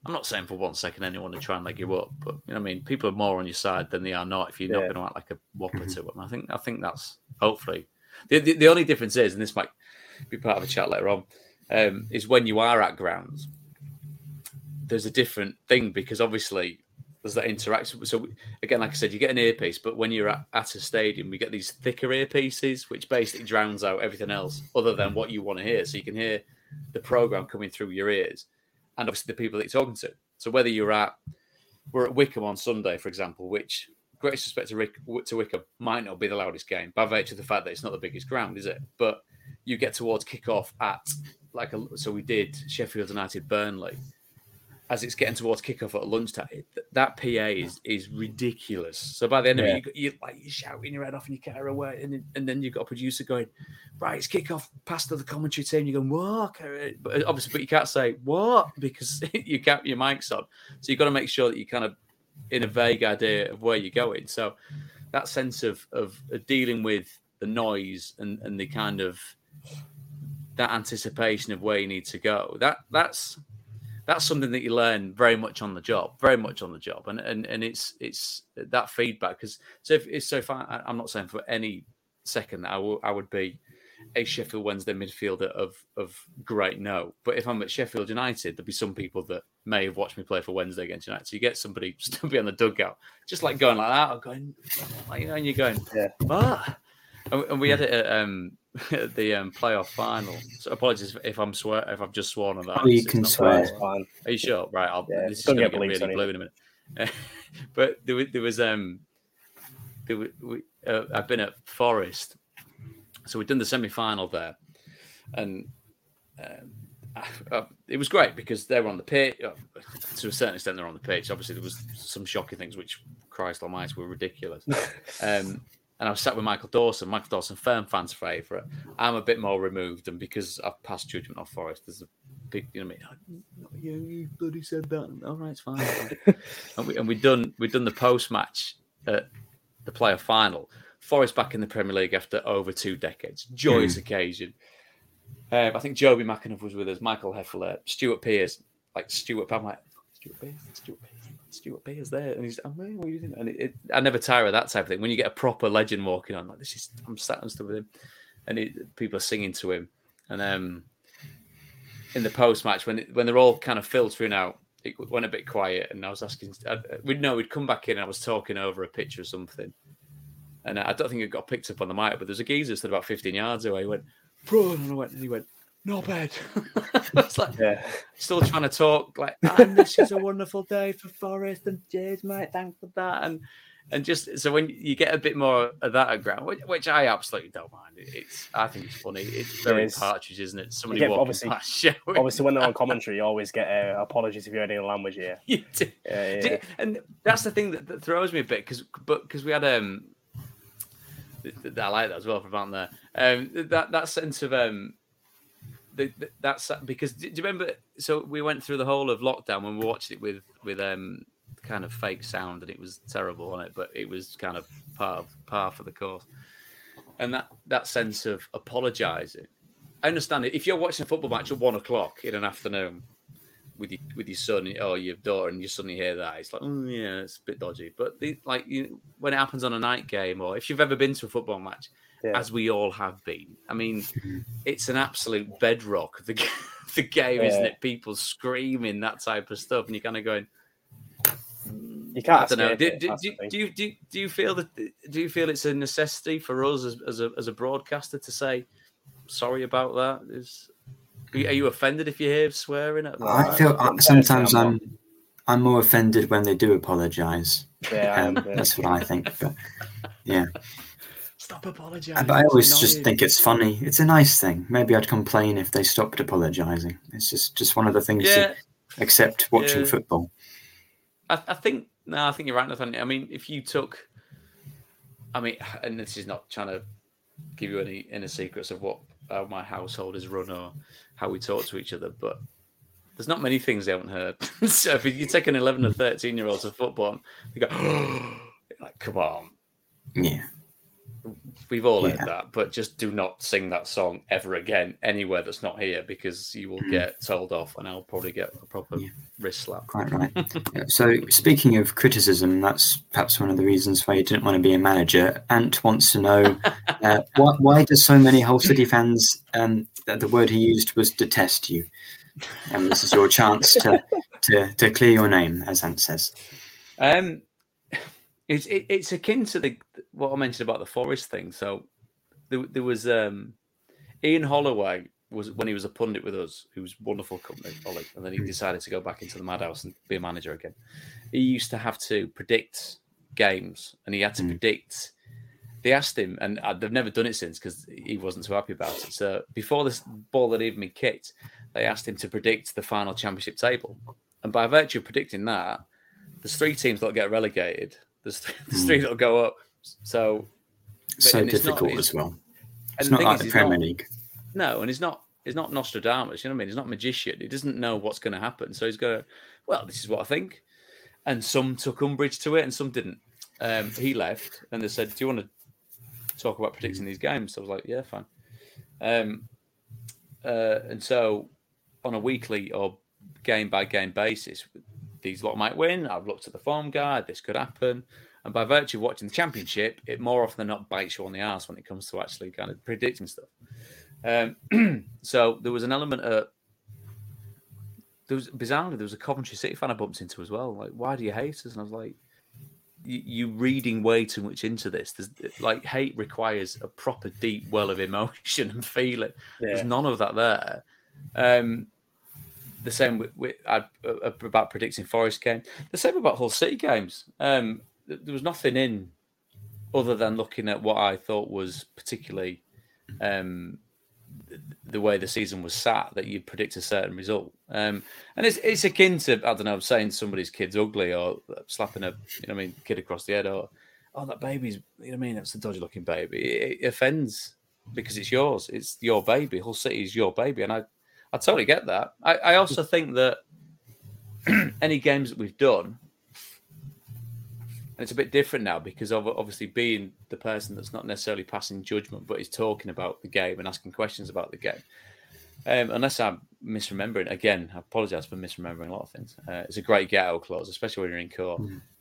I'm not saying for 1 second anyone to try and leg you up, but you know what I mean. People are more on your side than they are not if you're not going to act like a whopper to them. I think that's hopefully the only difference is, and this might be part of a chat later on, is when you are at grounds. There's a different thing because obviously there's that interaction. So again, like I said, you get an earpiece, but when you're at a stadium, we get these thicker earpieces, which basically drowns out everything else other than what you want to hear. So you can hear the program coming through your ears, and obviously the people that you're talking to. So whether we're at Wickham on Sunday, for example, which greatest respect to Wickham might not be the loudest game by virtue of the fact that it's not the biggest ground, is it? But you get towards kickoff at so we did Sheffield United Burnley. As it's getting towards kickoff at lunchtime, that PA is ridiculous. So by the end of it, you're shouting your head off and you carry away, and then you've got a producer going, right, it's kickoff, pass to the commentary team. You're going, what? But obviously, but you can't say what because you can't. Your mic's on, so you've got to make sure that you kind of in a vague idea of where you're going. So that sense of dealing with the noise and the kind of that anticipation of where you need to go. That's something that you learn very much on the job, and it's that feedback. Because if I'm not saying for any second that I would be a Sheffield Wednesday midfielder of great note, but if I'm at Sheffield United, there'll be some people that may have watched me play for Wednesday against United. So you get somebody just to be on the dugout, just like going like that, or going, and you're going, what? And we had it at the playoff final. So apologies if I've just sworn on that. Oh, you can swear. Are you sure? Right. This is going to get really blue in a minute. But there was I've been at Forest, so we'd done the semi-final there, and it was great because they were on the pitch. To a certain extent, they're on the pitch. Obviously, there was some shocking things which, Christ Almighty, were ridiculous. And I was sat with Michael Dawson, firm fans' favourite. I'm a bit more removed, and because I've passed judgment on Forest, there's a big, you bloody said that. All right, it's fine. and we'd done the post-match at the playoff final. Forest back in the Premier League after over 2 decades. Joyous occasion. I think Joby McAnuff was with us, Michael Heffler, Stuart Pearce. I'm like, Stuart Pearce there, and he's, what are you doing? And I never tire of that type of thing. When you get a proper legend walking on, like I'm sat and stuff with him, and people are singing to him. And in the post match, when they're all kind of filtering out, it went a bit quiet, and I was asking, we'd come back in, and I was talking over a picture or something, and I don't think it got picked up on the mic, but there's a geezer stood about 15 yards away. He went, bro, and he went, no bad. I was like, still trying to talk like, and this is a wonderful day for Forest, and cheers, mate, thanks for that, and just so when you get a bit more of that at ground, which I absolutely don't mind. I think it's funny. It's very Partridge, isn't it? Somebody walking past you. Obviously, when they're on commentary, you always get apologies if you're any language here. You do. And that's the thing that throws me a bit because we had I like that as well from out there. That sense of that's because do you remember? So we went through the whole of lockdown when we watched it with kind of fake sound, and it was terrible on it, but it was kind of par for the course. And that sense of apologising, I understand it. If you're watching a football match at 1:00 in an afternoon with your son or your daughter, and you suddenly hear that, it's like, oh yeah, it's a bit dodgy. But when it happens on a night game, or if you've ever been to a football match. Yeah. As we all have been. I mean, it's an absolute bedrock of the game, isn't it? People screaming that type of stuff, and you're kind of going. You can't. I don't know. Do you feel that? Do you feel it's a necessity for us as a broadcaster to say sorry about that? Are you offended if you hear swearing? I feel sometimes I'm more offended when they do apologise. Yeah, that's what I think. But yeah. Stop apologising. But I always just think it's funny. It's a nice thing. Maybe I'd complain if they stopped apologising. It's just one of the things to accept watching football. I think you're right, Nathaniel. I mean, if you took, and this is not trying to give you any inner secrets of how my household is run or how we talk to each other, but there's not many things they haven't heard. So if you take an 11 or 13-year-old to football, you go, like, come on. Yeah. We've all heard that, but just do not sing that song ever again anywhere that's not here, because you will get told off, and I'll probably get a proper wrist slap. Quite right. So, speaking of criticism, that's perhaps one of the reasons why you didn't want to be a manager. Ant wants to know why do so many Hull City fans, the word he used was detest you? And this is your chance to clear your name, as Ant says. It's akin to what I mentioned about the Forest thing. So there was Ian Holloway was when he was a pundit with us, who was wonderful company, Ollie, and then he decided to go back into the madhouse and be a manager again. He used to have to predict games, and he had to predict. They asked him, and they've never done it since because he wasn't too happy about it. So before this ball had even been kicked, they asked him to predict the final championship table, and by virtue of predicting that, there's 3 teams that'll get relegated. There's 3 that'll go up. So difficult as well. It's not like the Premier League. No, and he's not Nostradamus. You know what I mean? He's not a magician. He doesn't know what's going to happen. So he's going, well, this is what I think. And some took umbrage to it, and some didn't. He left, and they said, "Do you want to talk about predicting these games?" So I was like, "Yeah, fine." And so, on a weekly or game by game basis, these lot might win. I've looked at the form guide. This could happen. And by virtue of watching the Championship, it more often than not bites you on the arse when it comes to actually kind of predicting stuff. So there was an element of... Bizarrely, there was a Coventry City fan I bumped into as well. Like, why do you hate us? And I was like, you reading way too much into this. Like, hate requires a proper deep well of emotion and feeling. Yeah. There's none of that there. The same about predicting Forest games. The same about Hull City games. There was nothing in other than looking at what I thought was particularly the way the season was sat, that you predict a certain result. And it's akin to, I don't know, saying somebody's kid's ugly, or slapping a kid across the head, or that baby's, that's a dodgy looking baby. It offends because it's yours. It's your baby. Hull City is your baby. And I totally get that. I also think that any games that we've done, and it's a bit different now because of obviously being the person that's not necessarily passing judgment, but is talking about the game and asking questions about the game. Unless I'm misremembering, again, I apologise for misremembering a lot of things. It's a great get-out clause, especially when you're in court.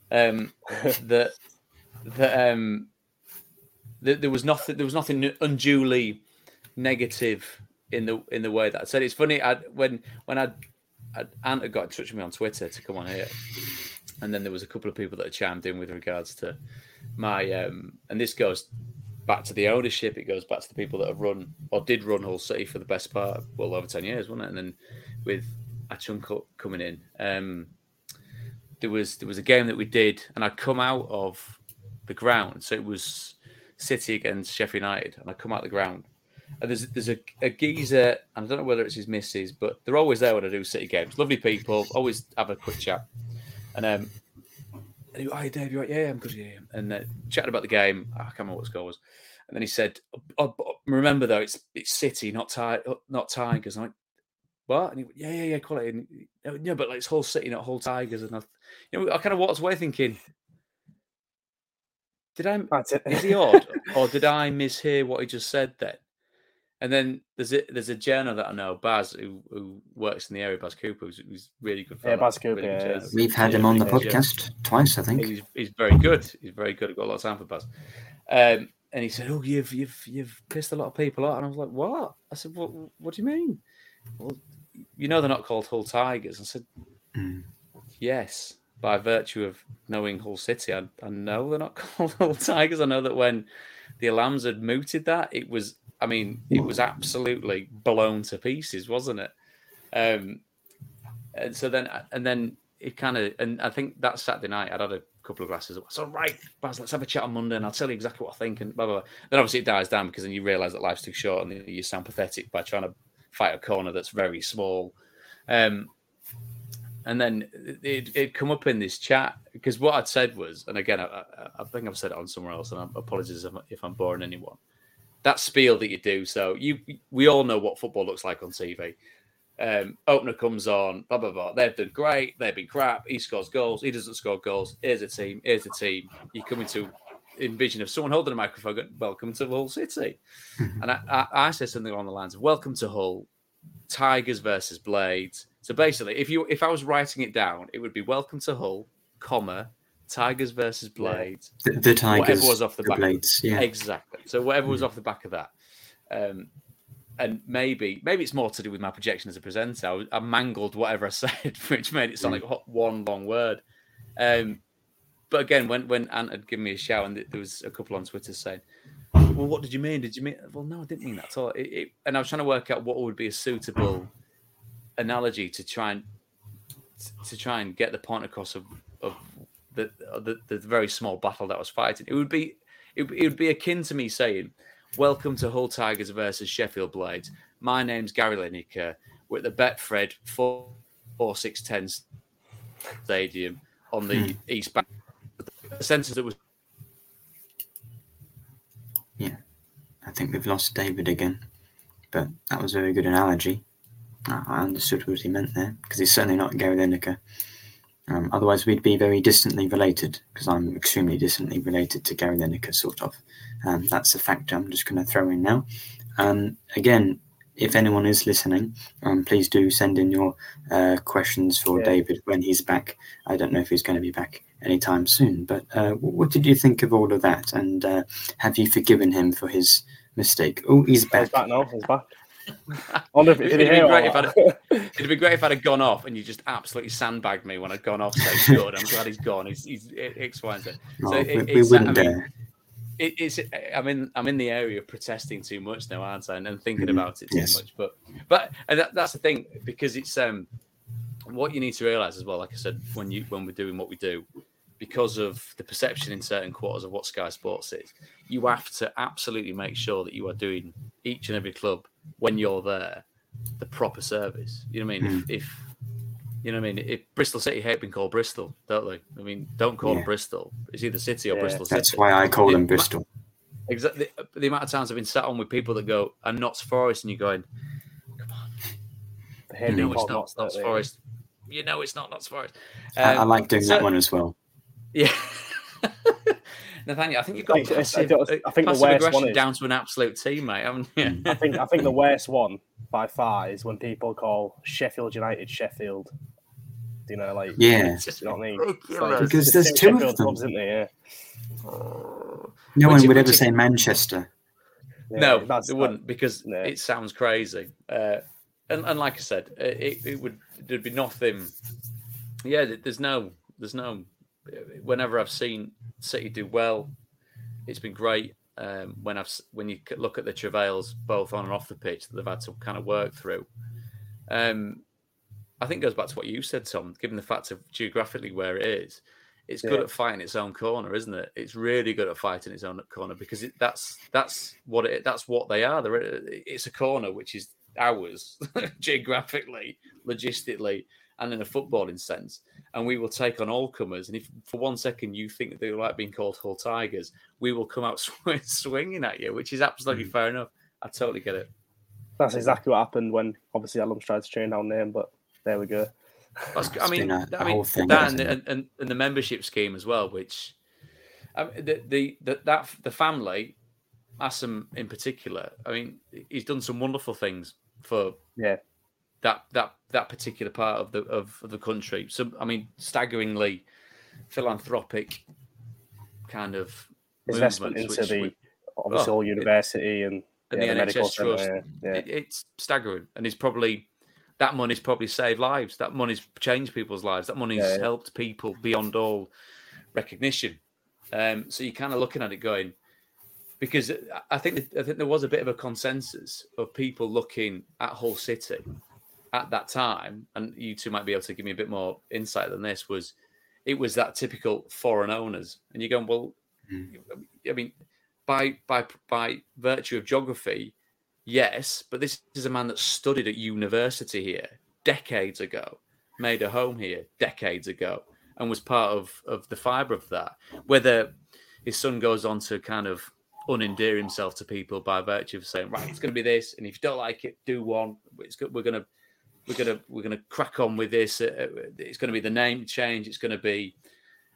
There was nothing unduly negative in the way that I said. It's funny, when Ant had got in touch with me on Twitter to come on here, and then there was a couple of people that had chimed in with regards to my and this goes back to the ownership. It goes back to the people that have run or did run Hull City for the best part of, over 10 years, wasn't it? And then with Achunko coming in, there was a game that we did, and I'd come out of the ground. So it was City against Sheffield United, and I come out of the ground. And there's a geezer, and I don't know whether it's his missus, but they're always there when I do City games. Lovely people, always have a quick chat. And he went, "Hi Dave, you're right? Yeah, I'm good. Yeah." And chatted about the game. I can't remember what the score was. And then he said, "Remember though, it's City, not Tigers." I'm like, "What?" And he went, "Yeah, quality." And, "Yeah, but like it's Hull City, not Hull Tigers." And I kind of walked away thinking, is he odd, or did I mishear what he just said then? And then there's a journo that I know, Baz, who works in the area, Baz Cooper, who's really good. Yeah, Baz Cooper. Really we've had him on the podcast twice, I think. He's very good. He's very good. I've got a lot of time for Baz. And he said, "Oh, you've pissed a lot of people out." And I was like, "What?" I said, "What do you mean?" "Well, they're not called Hull Tigers." I said, "Yes, by virtue of knowing Hull City, I know they're not called Hull Tigers. I know that when the Alams had mooted that, it was absolutely blown to pieces, wasn't it?" And so then it kind of, and I think that Saturday night I'd had a couple of glasses. So right, Baz, let's have a chat on Monday, and I'll tell you exactly what I think, and blah blah blah. Then obviously it dies down because then you realise that life's too short, and you sound pathetic by trying to fight a corner that's very small. And then it'd come up in this chat because what I'd said was, and again, I think I've said it on somewhere else, and I apologise if I'm boring anyone. That spiel that you do, so we all know what football looks like on TV. Opener comes on, blah, blah, blah. They've done great. They've been crap. He scores goals. He doesn't score goals. Here's a team. You come into envision of someone holding a microphone going, "Welcome to Hull City," and I said something along the lines of, "Welcome to Hull, Tigers versus Blades." So basically, if I was writing it down, it would be "Welcome to Hull, comma Tigers versus Blades." The Tigers, whatever was off the back Blades, exactly. So whatever was off the back of that, and maybe it's more to do with my projection as a presenter. I mangled whatever I said, which made it sound like one long word. But again, when Ant had given me a shout, and there was a couple on Twitter saying, "Well, what did you mean? Did you mean?" Well, no, I didn't mean that at all. And I was trying to work out what would be a suitable analogy to try and get the point across of the very small battle that I was fighting. It would be akin to me saying, "Welcome to Hull Tigers versus Sheffield Blades. My name's Gary Lineker. We're at the Betfred 4610 Stadium on the East Bank." A sentence that was. Yeah, I think we've lost David again, but that was a very good analogy. I understood what he meant there, because he's certainly not Gary Lineker. Otherwise, we'd be very distantly related, because I'm extremely distantly related to Gary Lineker, sort of. That's a factor I'm just going to throw in now. Again, if anyone is listening, please do send in your questions for David when he's back. I don't know if he's going to be back anytime soon, but what did you think of all of that? And have you forgiven him for his mistake? Oh, he's back. He's back now. He's back. It'd be great if I'd have gone off and you just absolutely sandbagged me when I'd gone off. So good. I'm glad he's gone. He's X, Y, and Z. So we wouldn't dare. I'm in the area of protesting too much now, aren't I? And thinking about it too much. But that's the thing, because it's what you need to realise as well. Like I said, when we're doing what we do, because of the perception in certain quarters of what Sky Sports is, you have to absolutely make sure that you are doing each and every club when you're there the proper service. You know what I mean? If you know what I mean, if Bristol City hate being called Bristol, don't they? I mean, don't call them Bristol. It's either City or Bristol City. That's why I call them Bristol. Exactly. The amount of times I've been sat on with people that go, "And Notts Forest," and you're going, "Come on, you know it's not Notts Forest. You know it's not Notts Forest." I like doing that one as well. Yeah. Nathaniel, I think you've got passive the worst aggression one is, down to an absolute team, mate, haven't you? I think the worst one by far is when people call Sheffield United Sheffield. You know, like, you know what I mean? Because there's two of them, clubs, isn't there? No one would ever say Manchester. No, they wouldn't, because it sounds crazy. And like I said, there'd be nothing. Yeah, there's no. Whenever I've seen City do well, it's been great. When you look at the travails both on and off the pitch that they've had to kind of work through, I think it goes back to what you said, Tom. Given the fact of geographically where it is, it's good at fighting its own corner, isn't it? It's really good at fighting its own corner, because that's what they are. It's a corner which is ours geographically, logistically, and in a footballing sense. And we will take on all comers. And if for 1 second you think that they like being called Hull Tigers, we will come out swinging at you, which is absolutely fair enough. I totally get it. That's exactly what happened when obviously Adams tried to change our name, but there we go. I mean, that and the membership scheme as well, which the family, Assam in particular. I mean, he's done some wonderful things for that particular part of the country. So, I mean, staggeringly philanthropic kind of investment into all university and the medical trust. Center, It's staggering, and it's probably. That money's probably saved lives. That money's changed people's lives. That money's helped people beyond all recognition. So you're kind of looking at it going, because I think there was a bit of a consensus of people looking at Hull City at that time, and you two might be able to give me a bit more insight than this. It was that typical foreign owners, and you're going, well, I mean, by virtue of geography. Yes, but this is a man that studied at university here decades ago, made a home here decades ago, and was part of the fibre of that. Whether his son goes on to kind of unendear himself to people by virtue of saying, right, it's going to be this, and if you don't like it, do one. We're going to crack on with this. It's going to be the name change. It's going to be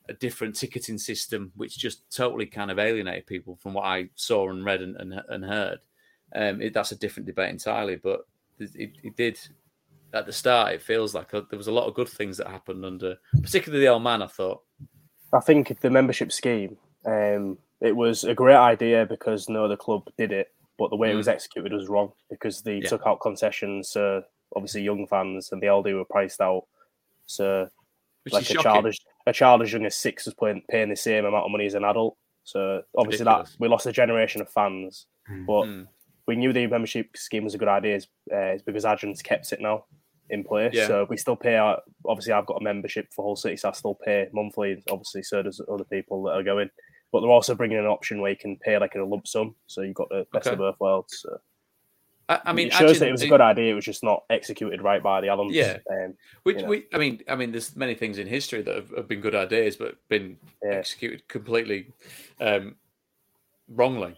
a different ticketing system, which just totally kind of alienated people from what I saw and read and heard. That's a different debate entirely, but it did at the start. It feels like there was a lot of good things that happened under, particularly the old man. I thought. I think the membership scheme, it was a great idea because no other club did it, but the way it was executed was wrong because they took out concessions. Obviously, young fans and the LD were priced out. So, which like is a child as young as 6 was paying the same amount of money as an adult. So obviously we lost a generation of fans, but we knew the membership scheme was a good idea. It's because Adrian's kept it now in place. Yeah. So we still pay out. Obviously, I've got a membership for Hull City, so I still pay monthly. Obviously, so does other people that are going. But they're also bringing an option where you can pay like in a lump sum. So you've got the best of both worlds. So. I mean, it shows that it was a good idea. It was just not executed right by the Allens. Yeah. I mean, there's many things in history that have been good ideas, but been executed completely wrongly.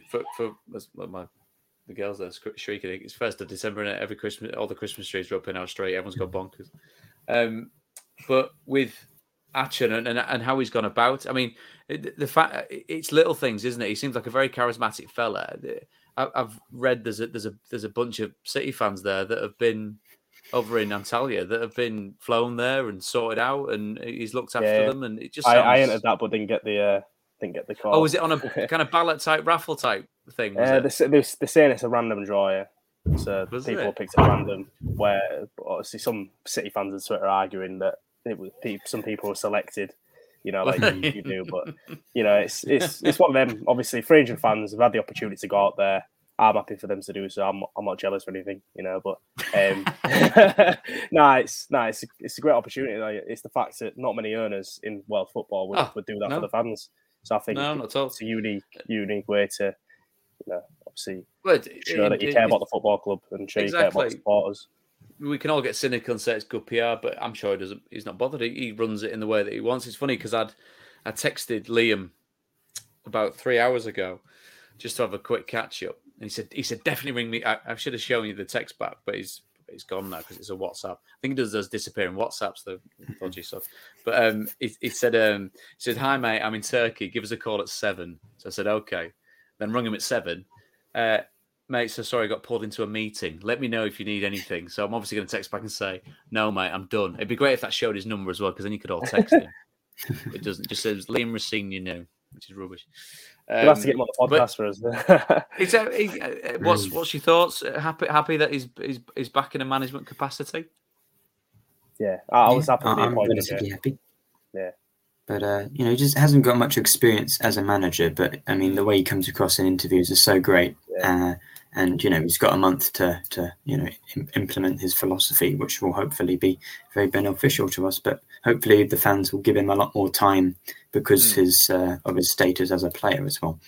The girls are shrieking. It's 1st of December, and every Christmas, all the Christmas trees are up in our street. Everyone's got bonkers. But with Achin and how he's gone about, I mean, the fact it's little things, isn't it? He seems like a very charismatic fella. I've read there's a bunch of City fans there that have been over in Antalya that have been flown there and sorted out, and he's looked after them. And it just I entered that, but didn't get the call. Oh, was it on a kind of ballot type raffle type thing? They're saying it's a random draw. Yeah. So people picked it random. Where obviously some City fans on Twitter are arguing that some people were selected. You know, like you do, but you know, it's one of them. Obviously, free agent fans have had the opportunity to go out there. I'm happy for them to do so. I'm not jealous or anything, you know. But it's a great opportunity. Like, it's the fact that not many owners in world football would do that for the fans. So I think it's a unique way to, you know, obviously show that you care about the football club and show you care about the supporters. We can all get cynical and say it's good PR, but I'm sure he's not bothered. He runs it in the way that he wants. It's funny because I texted Liam about 3 hours ago just to have a quick catch up, and he said definitely ring me. I should have shown you the text back, but he's gone now because it's a WhatsApp. I think he does disappearing WhatsApps, the dodgy stuff. But he said hi mate, I'm in Turkey. Give us a call at 7. So I said okay. Then rung him at 7. Mate, so sorry, I got pulled into a meeting. Let me know if you need anything. So I'm obviously going to text back and say, no, mate, I'm done. It'd be great if that showed his number as well, because then you could all text him. It doesn't. It just says Liam Racine, you know, which is rubbish. You'll have to get him on the podcast for us. What's your thoughts? Happy that he's back in a management capacity? Yeah, I was happy. I'm relatively happy. Yeah. But, you know, he just hasn't got much experience as a manager. But, I mean, the way he comes across in interviews is so great. Yeah. And, you know, he's got a month to you know, implement his philosophy, which will hopefully be very beneficial to us. But hopefully the fans will give him a lot more time because of his status as a player as well.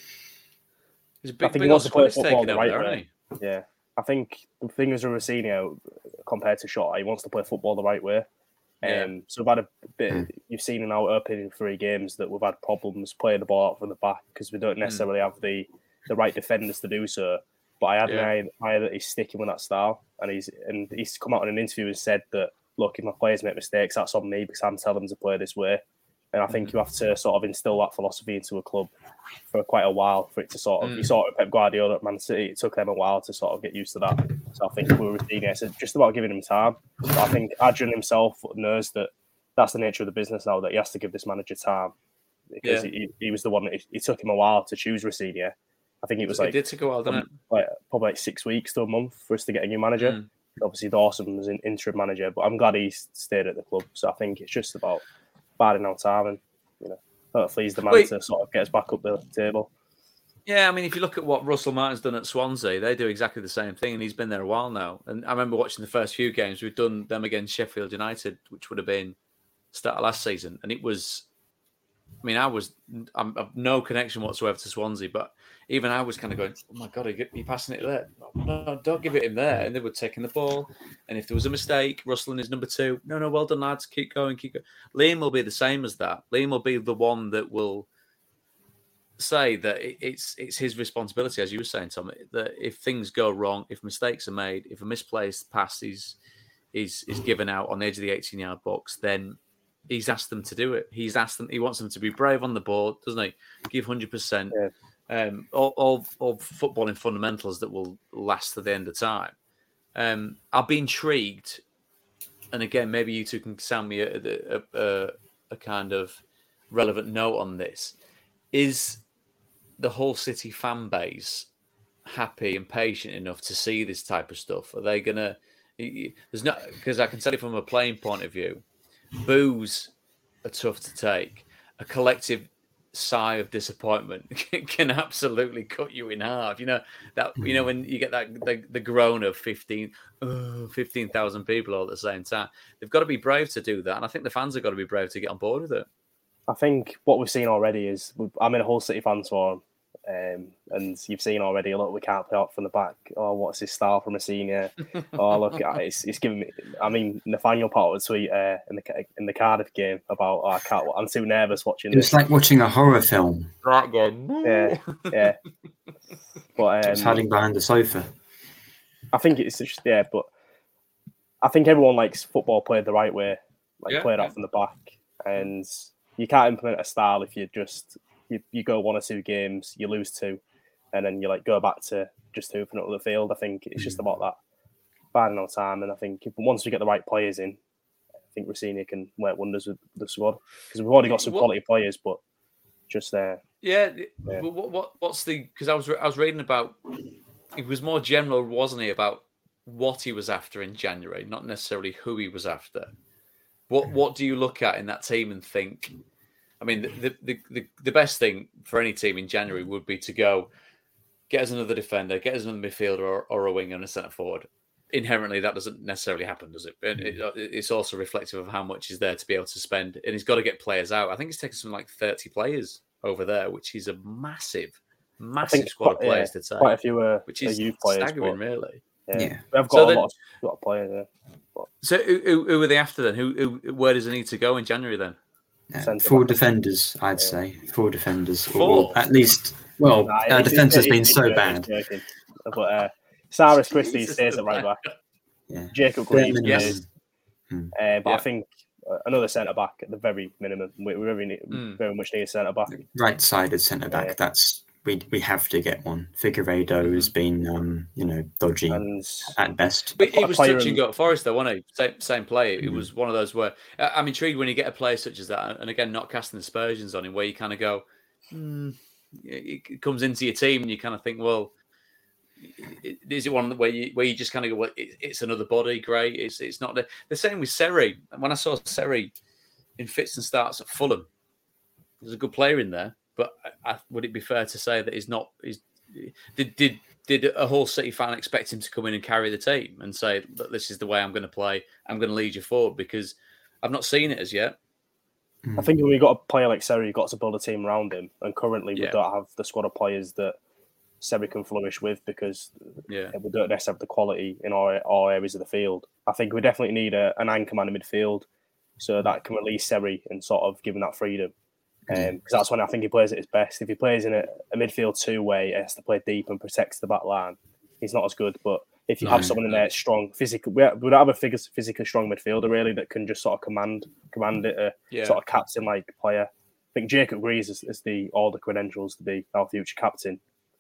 I think he wants to play football the right way. Yeah. I think the thing is with Rossini compared to Shota, he wants to play football the right way. So we've had a bit. You've seen in our opening 3 games that we've had problems playing the ball out from the back because we don't necessarily have the right defenders to do so. But I admire that he's sticking with that style, and he's come out in an interview and said that, look, if my players make mistakes, that's on me because I'm telling them to play this way. And I think you have to sort of instill that philosophy into a club for quite a while for it to sort of. You saw it with Pep Guardiola at Man City. It took them a while to sort of get used to that. So I think with Rossini, it's just about giving him time. But I think Adrian himself knows that that's the nature of the business now, that he has to give this manager time because he was the one that it took him a while to choose Rossini. I think it was it did take a while, didn't it? Probably 6 weeks to a month for us to get a new manager. Obviously, Dawson was an interim manager, but I'm glad he stayed at the club. So I think it's just about biding out time, and you know, hopefully he's the man to sort of get us back up the table. Yeah, I mean, if you look at what Russell Martin's done at Swansea, they do exactly the same thing, and he's been there a while now. And I remember watching the first few games. We've done them against Sheffield United, which would have been start of last season, and it was. I mean, I've no connection whatsoever to Swansea, but even I was kind of going, oh my God, are you passing it there? No, don't give it him there. And they were taking the ball. And if there was a mistake, Russell is number 2. No, well done, lads. Keep going. Liam will be the same as that. Liam will be the one that will say that it's his responsibility, as you were saying, Tom, that if things go wrong, if mistakes are made, if a misplaced pass is given out on the edge of the 18-yard box, then he's asked them to do it. He wants them to be brave on the ball, doesn't he? Give 100%. Yeah. All footballing fundamentals that will last to the end of time. I'll be intrigued, and again, maybe you two can sound me a kind of relevant note on this. Is the Hull City fan base happy and patient enough to see this type of stuff? Are they gonna? There's not, because I can tell you from a playing point of view, boos are tough to take. A collective sigh of disappointment can absolutely cut you in half. You know when you get that the groan of 15,000 people all at the same time. They've got to be brave to do that, and I think the fans have got to be brave to get on board with it. I think what we've seen already is I'm in a Hull City fans forum, and you've seen already. Look, we can't play out from the back. Oh, what's his style from a senior? Oh, look, it's giving me. I mean, Nathaniel Potter would tweet in the Cardiff game about, I can't. I'm too nervous watching. It's like watching a horror film. Right again. Yeah. But it's hiding behind the sofa. I think it's just, but I think everyone likes football played the right way, played out from the back, and you can't implement a style if you just. You go 1 or 2 games, you lose 2, and then you go back to just hooping up the field. I think it's just about that biding on time, and I think once we get the right players in, I think Rossini can work wonders with the squad, because we've already got some quality players, but just there. What's the? Because I was reading about. It was more general, wasn't he, about what he was after in January, not necessarily who he was after. What do you look at in that team and think? I mean, the best thing for any team in January would be to go get us another defender, get us another midfielder or a winger and a centre forward. Inherently, that doesn't necessarily happen, does it? And it's also reflective of how much is there to be able to spend. And he's got to get players out. I think he's taken something like 30 players over there, which is a massive squad of players to take. Quite a few which is youth players, staggering, really. Yeah. We've got a lot of players there. But. So who are they after then? Where does it need to go in January then? 4 defenders, I'd say. 4 defenders. 4? Or at least, our defence has been so bad. But Cyrus Christie stays at right back. Yeah. Jacob Greaves. Yes. But I think another centre-back at the very minimum. We very much need a centre-back. Right-sided centre-back, that's... We have to get one. Figueiredo has been, dodgy at best. But he was touch and go at Forest, though, wasn't he? Same play. It was one of those where I'm intrigued when you get a player such as that, and again, not casting aspersions on him, where you kind of go, it comes into your team, and you kind of think, well, is it one where you just kind of go, well, it's another body, great. It's not the same with Seri. When I saw Seri in fits and starts at Fulham, there's a good player in there. But would it be fair to say that he's not? Did a Hull City fan expect him to come in and carry the team and say, "Look, this is the way I'm going to play. I'm going to lead you forward"? Because I've not seen it as yet. I think when you've got a player like Seri, you've got to build a team around him. And currently, we don't have the squad of players that Seri can flourish with, because we don't necessarily have the quality in all areas of the field. I think we definitely need an anchorman in midfield, so that can release Seri and sort of give him that freedom. Because that's when I think he plays at his best. If he plays in a midfield 2 way, he has to play deep and protects the back line, he's not as good. But if you have someone in there strong, physical, we don't have a physically strong midfielder really that can just sort of command it, sort of captain-like player. I think Jacob Greaves is all the credentials to be our future captain.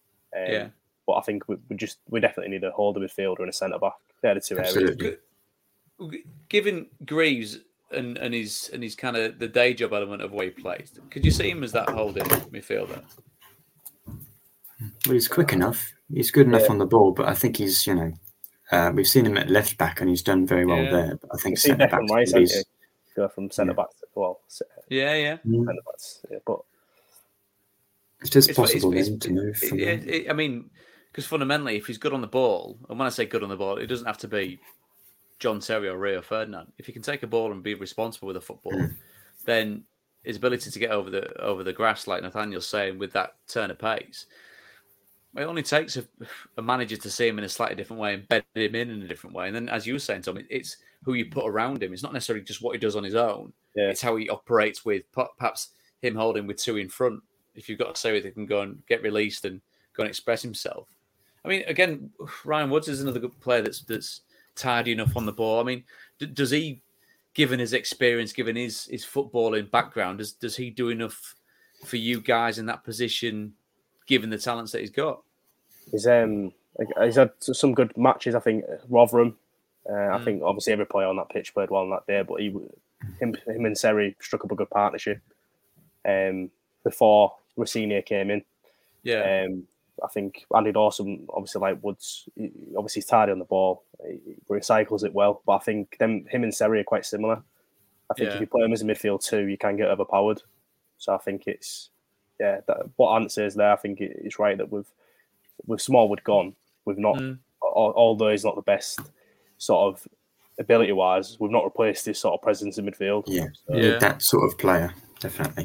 But I think we definitely need a holder midfielder and a centre back. They're the 2 areas. Given Greaves and his kind of the day job element of where he plays, could you see him as that holding midfielder? Well, he's quick enough. He's good enough on the ball, but I think he's, we've seen him at left back and he's done very well there. But I think centre back. Go from centre back to centre backs. But it's just possible to move. I mean, because fundamentally, if he's good on the ball, and when I say good on the ball, it doesn't have to be John Terry or Rio Ferdinand. If he can take a ball and be responsible with a football, then his ability to get over the grass, like Nathaniel's saying, with that turn of pace, it only takes a manager to see him in a slightly different way and bed him in a different way. And then, as you were saying, Tom, it's who you put around him. It's not necessarily just what he does on his own. Yeah. It's how he operates with perhaps him holding with 2 in front. If you've got a Seri that can go and get released and go and express himself. I mean, again, Ryan Woods is another good player that's tidy enough on the ball. I mean, does he given his experience, given his footballing background, does he do enough for you guys in that position, given the talents that he's got? He's had some good matches. I think Rotherham. I think obviously every player on that pitch played well on that day, but him and Seri struck up a good partnership before Rossini came in. Yeah. I think Andy Dawson, obviously like Woods, he's tidy on the ball. He recycles it well, but I think him and Seri are quite similar. I think if you play them as a midfield too, you can get overpowered. So I think what Ant says there, I think it's right that with Smallwood gone, we've not, although he's not the best sort of ability-wise, we've not replaced his sort of presence in midfield. Yeah, that sort of player, definitely.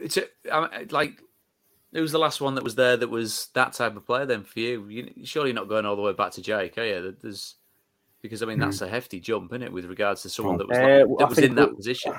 Who was the last one that was there that was that type of player then for you? You're surely not going all the way back to Jake, are you? Because, I mean, that's a hefty jump, isn't it, with regards to someone that was in that position?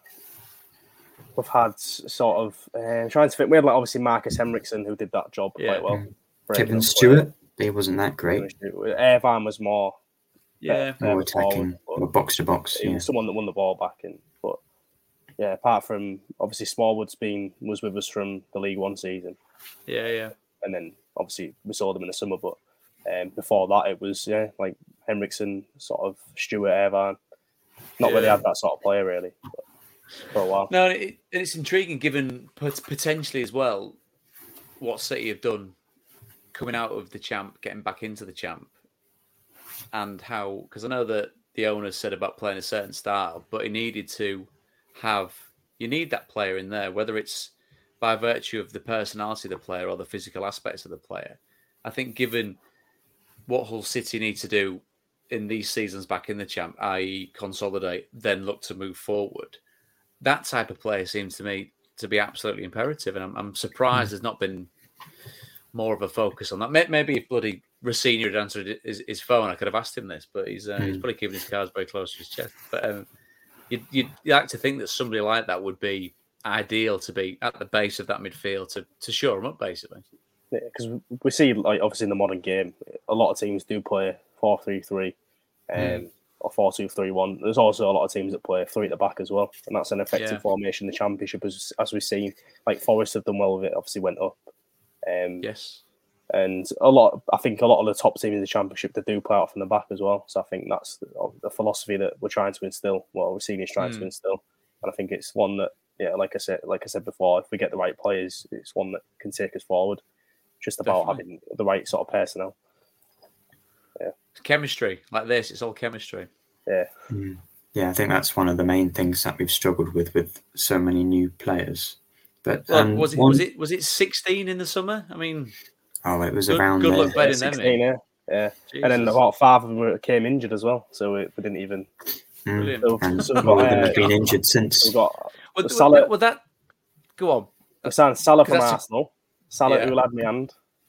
We've had sort of trying to fit. We had obviously Marcus Henriksen who did that job quite well. Kevin Stewart, he wasn't that great. Irvan was more more attacking, more box to box. He was someone that won the ball back in. But apart from obviously Smallwood's was with us from the League One season. Yeah. And then obviously we saw them in the summer, but before that it was like Henriksen, sort of Stewart, Irvan. Not really had that sort of player really. But for a while. No, it's intriguing given potentially as well what City have done coming out of the champ, getting back into the champ, and how, because I know that the owners said about playing a certain style, but he needed to you need that player in there, whether it's by virtue of the personality of the player or the physical aspects of the player. I think given what Hull City need to do in these seasons back in the champ, i.e. consolidate, then look to move forward, that type of player seems to me to be absolutely imperative, and I'm surprised there's not been more of a focus on that. Maybe if bloody Rossini had answered his phone, I could have asked him this, but he's probably keeping his cards very close to his chest. But you'd like to think that somebody like that would be ideal to be at the base of that midfield to shore them up, basically. Yeah, because we see, like, obviously in the modern game, a lot of teams do play 4-3-3 or 4-2-3-1. There's also a lot of teams that play 3 at the back as well, and that's an effective formation in the Championship, as we've seen. Like Forest have done well with it, obviously went up. Yes. And I think a lot of the top teams in the Championship, they do play out from the back as well. So I think that's the philosophy that we're trying to instill. Well, we're seeing is trying to instill, and I think it's one that, like I said before, if we get the right players, it's one that can take us forward. Just about having the right sort of personnel. Yeah, chemistry like this. It's all chemistry. Yeah. Yeah, I think that's one of the main things that we've struggled with so many new players. But was it 16 in the summer? I mean, it was around good there. luck betting 16, them. Yeah. And then about 5 of them came injured as well, so we didn't even. Brilliant. So all of them have been injured since. We've got Salah. Go on. We signed Salah from Arsenal. Salah Ouladmiand.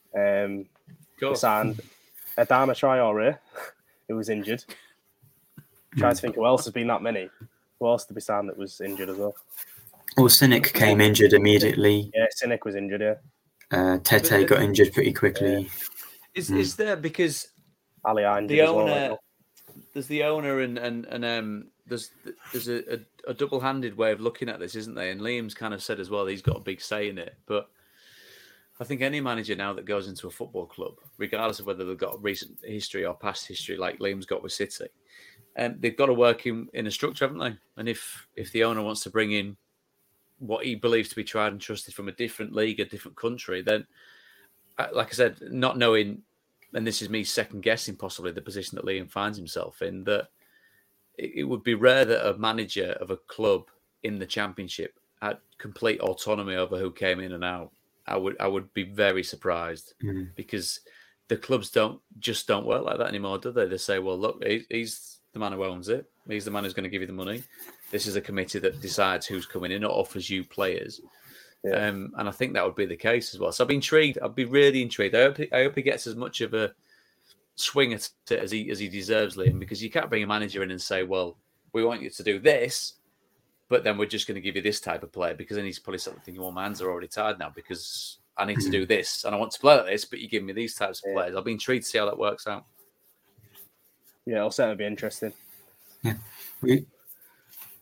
We signed Adama Traore, who was injured. Trying to think who else has been that many. Who else did we sign that was injured as well? Well, Cynic came injured immediately. Yeah, Cynic was injured, Tete got injured pretty quickly. Is there, because Ali the owner, there's the owner and there's a double-handed way of looking at this, isn't there? And Liam's kind of said as well he's got a big say in it. But I think any manager now that goes into a football club, regardless of whether they've got recent history or past history like Liam's got with City, they've got to work in a structure, haven't they? And if the owner wants to bring in what he believes to be tried and trusted from a different league, a different country, then, like I said, not knowing, and this is me second guessing possibly the position that Liam finds himself in, that it would be rare that a manager of a club in the Championship had complete autonomy over who came in and out. I would be very surprised because the clubs don't work like that anymore, do they? They say, well, look, he's the man who owns it. He's the man who's going to give you the money. This is a committee that decides who's coming in or offers you players. Yeah. And I think that would be the case as well. So I'd be intrigued. I'd be really intrigued. I hope he gets as much of a swing at it as he deserves, Liam, because you can't bring a manager in and say, well, we want you to do this, but then we're just going to give you this type of player, because then he's probably sort of thinking, well, my hands are already tired now because I need to do this and I want to play like this, but you give me these types of players. I'll be intrigued to see how that works out. Yeah, it'll certainly be interesting. Yeah.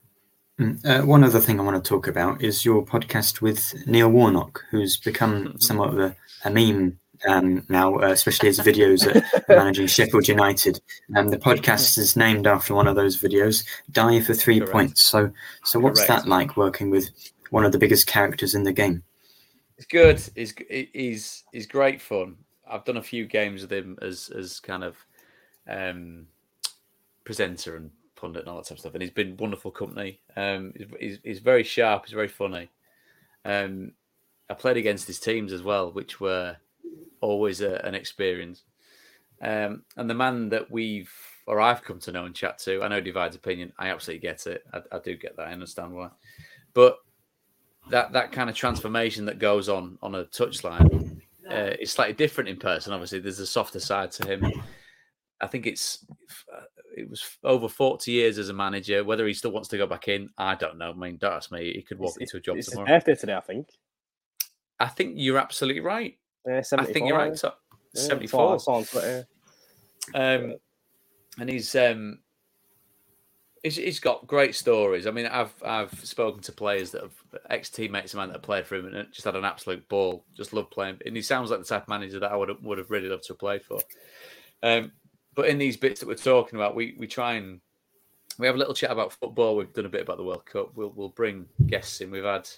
One other thing I want to talk about is your podcast with Neil Warnock, who's become somewhat of a meme now, especially his videos at managing Sheffield United. The podcast is named after one of those videos, Die for 3 points. So what's that like, working with one of the biggest characters in the game? It's good. He's great fun. I've done a few games with him as kind of presenter and pundit and all that type of stuff, and he's been wonderful company. He's very sharp. He's very funny. I played against his teams as well, which were always an experience. And the man that I've come to know and chat to, I know divides opinion. I absolutely get it. I do get that. I understand why. But that kind of transformation that goes on a touchline is slightly different in person. Obviously, there's a softer side to him. I think it was over 40 years as a manager. Whether he still wants to go back in, I don't know. I mean, don't ask me. He could walk into a job tomorrow. It's his birthday today, I think. I think you're absolutely right. Yeah, 74. I think you're right. So, 74. On Twitter. And he's got great stories. I mean, I've spoken to players that have ex-teammates of mine that have played for him and just had an absolute ball. Just love playing. And he sounds like the type of manager that I would have really loved to have played for. But in these bits that we're talking about, we try and we have a little chat about football. We've done a bit about the World Cup. We'll bring guests in. We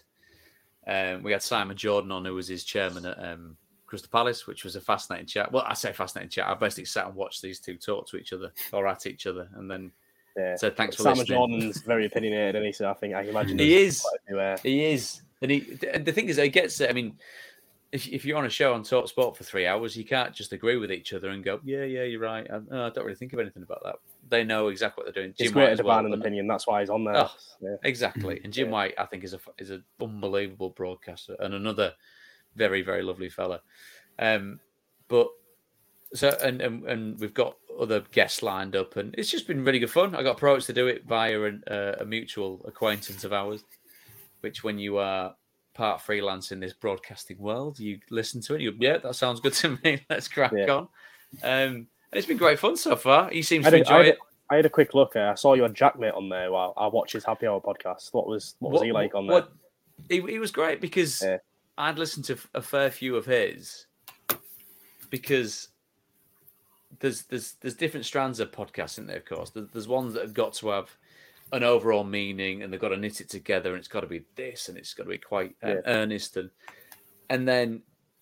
had Simon Jordan on, who was his chairman at Crystal Palace, which was a fascinating chat. Well, I say fascinating chat. I basically sat and watched these two talk to each other or at each other, and then said thanks for listening. Simon Jordan's very opinionated, and so I imagine he is. He is, and the thing is, he gets it. I mean, if you're on a show on Talk Sport for 3 hours, you can't just agree with each other and go, yeah, you're right. I don't really think of anything about that. They know exactly what they're doing. It's great to demand an opinion. That's why he's on there. Exactly. And Jim White, I think, is an unbelievable broadcaster and another very, very lovely fella. But we've got other guests lined up, and it's just been really good fun. I got approached to do it via a mutual acquaintance of ours, which when you are part freelance in this broadcasting world, you listen to it. That sounds good to me. Let's crack on. It's been great fun so far. He seems to enjoy it. I had a quick look. I saw you had Jackmate on there while I watched his Happy Hour podcast. What was he like on there? He was great because I'd listened to a fair few of his, because there's different strands of podcasts, isn't there? Of course, there's ones that have got to have an overall meaning, and they've got to knit it together, and it's got to be this, and it's got to be quite earnest, and then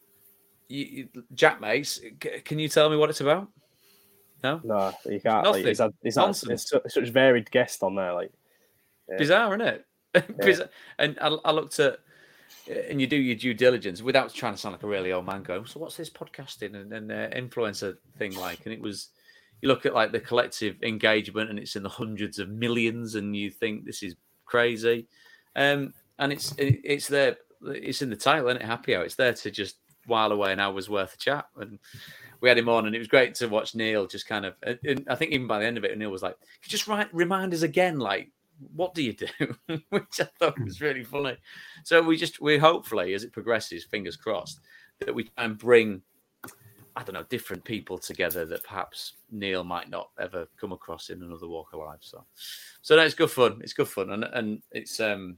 Jackmates. Can you tell me what it's about? No, you can't. Nothing. There's such varied guests on there. Bizarre, isn't it? And I looked at, and you do your due diligence without trying to sound like a really old man. Go, so what's this podcasting and influencer thing like? And it was, you look at like the collective engagement, and it's in the hundreds of millions, and you think this is crazy. And it's there. It's in the title, isn't it? Happy Hour. It's there to just while away an hour's worth of chat. And we had him on, and it was great to watch Neil just kind of. And I think even by the end of it, Neil was like, "Just remind us again, like, what do you do?" Which I thought was really funny. So we hopefully, as it progresses, fingers crossed, that we can bring, I don't know, different people together that perhaps Neil might not ever come across in another walk of life. So no, it's good fun. It's good fun, and it's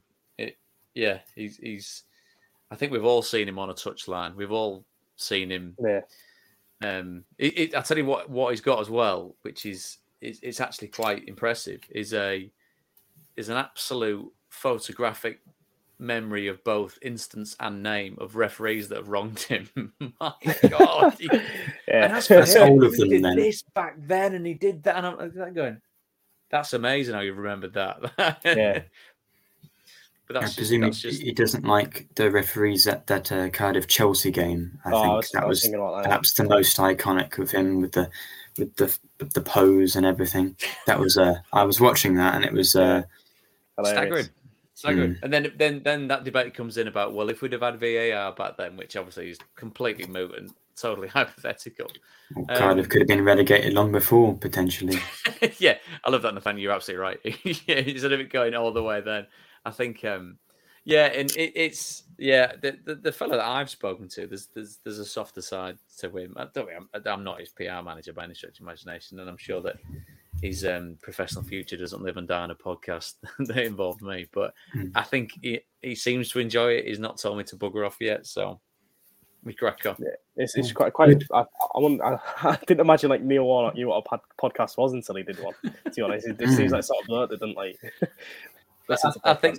he's. I think we've all seen him on a touchline. We've all seen him. Yeah. I tell you what he's got as well, which is it's actually quite impressive. Is an absolute photographic memory of both instance and name of referees that have wronged him. My God. And that's all of them. He did this back then, and he did that, and I'm going, that's amazing how you remembered that. Yeah. But I presume he doesn't like the referees at that Cardiff Chelsea game. I think that was perhaps the most iconic of him with the pose and everything. That was I was watching that, and it was staggering. And then that debate comes in about, well, if we'd have had VAR back then, which obviously is completely moot and totally hypothetical. Well, Cardiff could have been relegated long before, potentially. Yeah, I love that, Nathan. You're absolutely right. Instead of it going all the way then. I think, and it's the fellow that I've spoken to. There's a softer side to him. I'm not his PR manager by any stretch of imagination, and I'm sure that his professional future doesn't live and die on a podcast that involved me. But I think he seems to enjoy it. He's not told me to bugger off yet, so we crack on. Yeah, it's quite. I didn't imagine like Neil Warnock knew what a podcast was until he did one. To be honest, it seems like sort of blurred, didn't like. I think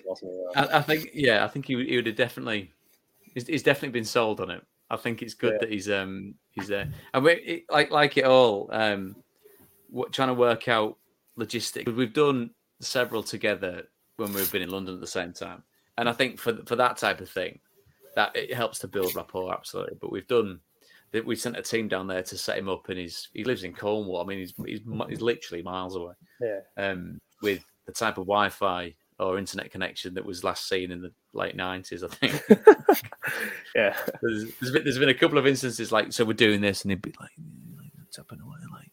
he would have definitely. He's definitely been sold on it. I think it's good that he's there, and we like it all. Trying to work out logistics. We've done several together when we've been in London at the same time, and I think for that type of thing, that it helps to build rapport, absolutely. But we sent a team down there to set him up, and he lives in Cornwall. I mean, he's literally miles away. Yeah. With the type of Wi-Fi or internet connection that was last seen in the late 90s, I think. Yeah. There's been a couple of instances like, so we're doing this, and he'd be like tapping away, like.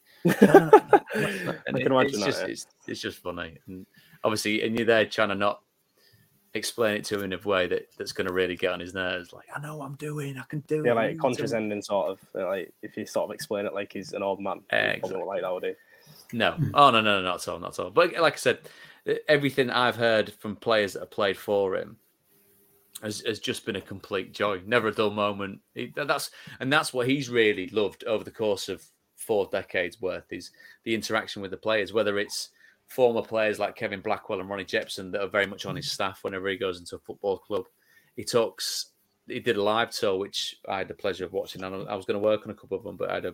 And it's just funny, and obviously, and you're there trying to not explain it to him in a way that's going to really get on his nerves. Like, I know what I'm doing, I can do it. Yeah, like condescending sort of. Like if you sort of explain it like he's an old man, probably won't like that, would he? No, no, not at all. But like I said, everything I've heard from players that have played for him has just been a complete joy. Never a dull moment. That's what he's really loved over the course of 4 decades worth, is the interaction with the players, whether it's former players like Kevin Blackwell and Ronnie Jepson that are very much on his staff whenever he goes into a football club. He did a live tour, which I had the pleasure of watching. And I was going to work on a couple of them, but I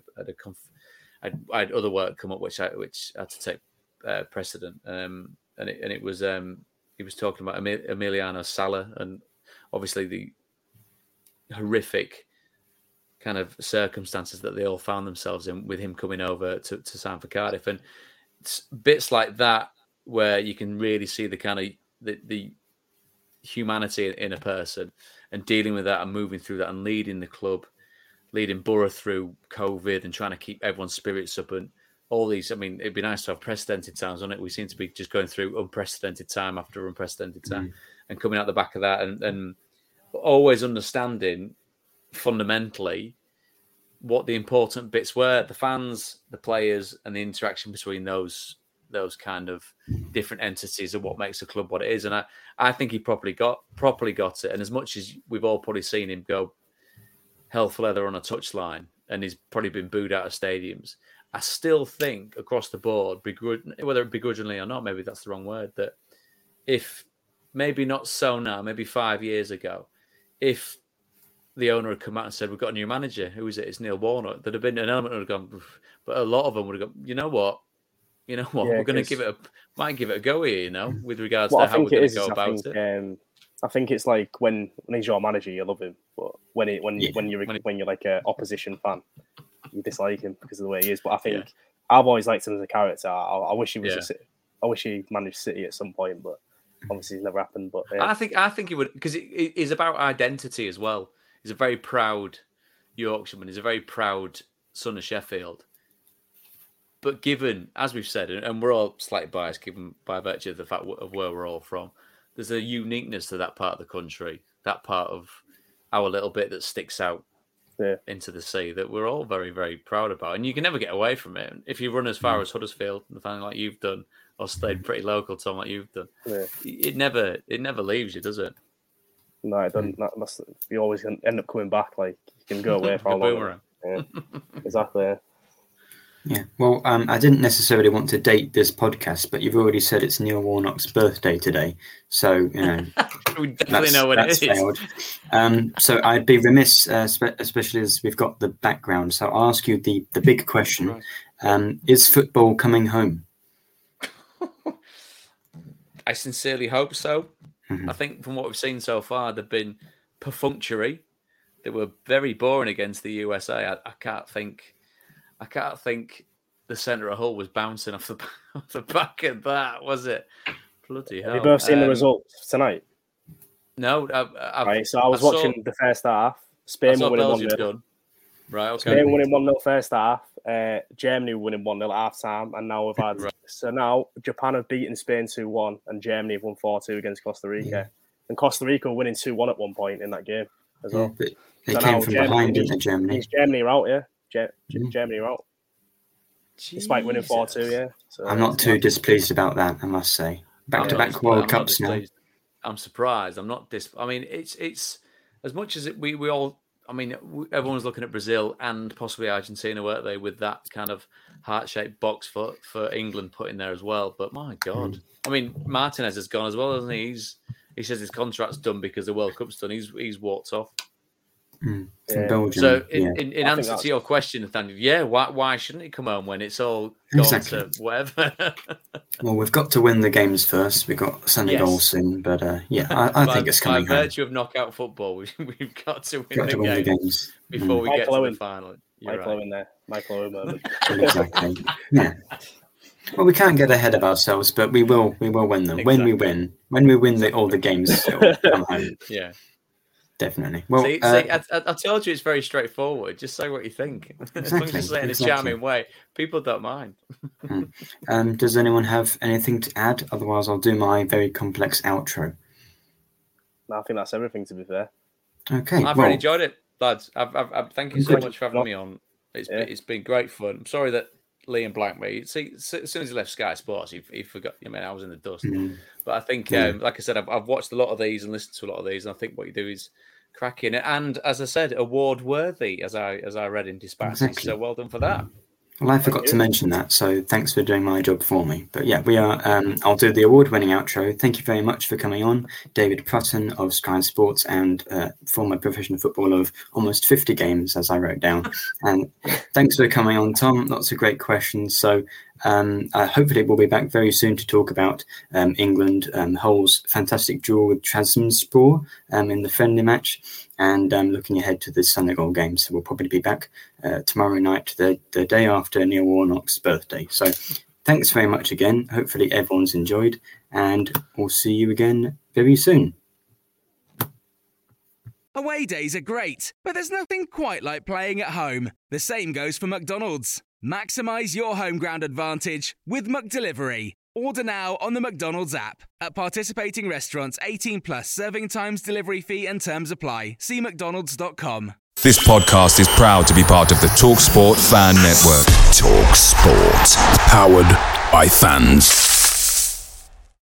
had other work come up which had to take precedent. It was he was talking about Emiliano Sala, and obviously the horrific kind of circumstances that they all found themselves in with him coming over to sign for Cardiff, and it's bits like that where you can really see the kind of the humanity in a person, and dealing with that and moving through that and leading the club, leading Borough through COVID and trying to keep everyone's spirits up and all these. I mean, it'd be nice to have precedented times on it. We seem to be just going through unprecedented time after unprecedented time, and coming out the back of that and always understanding fundamentally what the important bits were, the fans, the players, and the interaction between those kind of different entities of what makes a club what it is. And I think he properly got it. And as much as we've all probably seen him go hell for leather on a touchline, and he's probably been booed out of stadiums, I still think across the board, whether begrudgingly or not, maybe that's the wrong word, that if maybe not so now, maybe 5 years ago, if the owner had come out and said, we've got a new manager, who is it? It's Neil Warnock. There'd have been an element that would have gone, but a lot of them would have gone, you know what? Yeah, we're going to might give it a go here, with regards to how we're going to go about it. I think it's like when he's your manager, you love him, but when you're like an opposition fan, you dislike him because of the way he is. But I think I've always liked him as a character. I wish he was I wish he managed City at some point, but obviously it's never happened. But I think he would, because it is about identity as well. He's a very proud Yorkshireman. He's a very proud son of Sheffield. But given, as we've said, and we're all slightly biased given by virtue of the fact of where we're all from, there's a uniqueness to that part of the country, that part of our little bit that sticks out into the sea that we're all very, very proud about. And you can never get away from it. If you run as far as Huddersfield, like you've done, or stayed pretty local, Tom, like you've done, it never leaves you, does it? No, it doesn't. You always end up coming back. Like, you can go away for a long time. Exactly. Yeah. Well, I didn't necessarily want to date this podcast, but you've already said it's Neil Warnock's birthday today, so we definitely know what it is. Failed. So I'd be remiss, especially as we've got the background. So I'll ask you the big question: is football coming home? I sincerely hope so. I think from what we've seen so far, they've been perfunctory. They were very boring against the USA. I can't think the centre of Hull was bouncing off the back of that, was it? Bloody hell. Have you both seen the results tonight? No. So I was watching the first half. Spain were winning 1-0. Right, okay. Spain winning 1-0 first half. Germany winning 1-0 at half time. And now we've had... Right. So now Japan have beaten Spain 2-1 and Germany have won 4-2 against Costa Rica. Yeah. And Costa Rica were winning 2-1 at one point in that game as well. But they came from behind, didn't they, Germany? Germany are out, yeah. Germany are out. despite winning 4-2. Yeah, so I'm not too displeased about that, I must say. Back-to-back World Cups now. I'm surprised. I'm not I mean, it's as much as we all. I mean, everyone's looking at Brazil and possibly Argentina, weren't they, with that kind of heart-shaped box for England put in there as well. But my God, I mean, Martinez has gone as well, hasn't he? He says his contract's done because the World Cup's done. He's walked off. Belgium, so in answer to your question, Nathaniel, why shouldn't he come home when it's all gone to whatever? Well, we've got to win the games first. We've got Senegal soon, but I think it's coming. By virtue of knockout football, we've got to win the games before we get to the final. Michael Owen there, Michael Owen moment. Exactly. Yeah. Well, we can't get ahead of ourselves, but we will win them. Exactly. When we win all the games, we'll come home. Yeah. Definitely. Well, see, I told you it's very straightforward. Just say what you think. As long as you say it in a charming way, people don't mind. Does anyone have anything to add? Otherwise, I'll do my very complex outro. No, I think that's everything, to be fair. Okay. I've really enjoyed it, lads. Thank you so much for having me on. It's been great fun. I'm sorry that Liam blanked me. See, as soon as he left Sky Sports, he forgot. I mean, I was in the dust. But I think, like I said, I've watched a lot of these and listened to a lot of these, and I think what you do is cracking it. And as I said, award worthy, as I read in Dispatches. Exactly. So well done for that. Well, I forgot to mention that, so thanks for doing my job for me. But yeah, we are. I'll do the award-winning outro. Thank you very much for coming on, David Prutton of Sky Sports and former professional footballer of almost 50 games, as I wrote down. And thanks for coming on, Tom. Lots of great questions. So hopefully we'll be back very soon to talk about England, Hull's fantastic draw with Trabzonspor in the friendly match. And looking ahead to the Senegal game. So we'll probably be back tomorrow night, the day after Neil Warnock's birthday. So thanks very much again. Hopefully everyone's enjoyed, and we'll see you again very soon. Away days are great, but there's nothing quite like playing at home. The same goes for McDonald's. Maximise your home ground advantage with McDelivery. Order now on the McDonald's app. At participating restaurants, 18 plus, serving times, delivery fee and terms apply. See mcdonalds.com. This podcast is proud to be part of the TalkSport Fan Network. TalkSport. Powered by fans.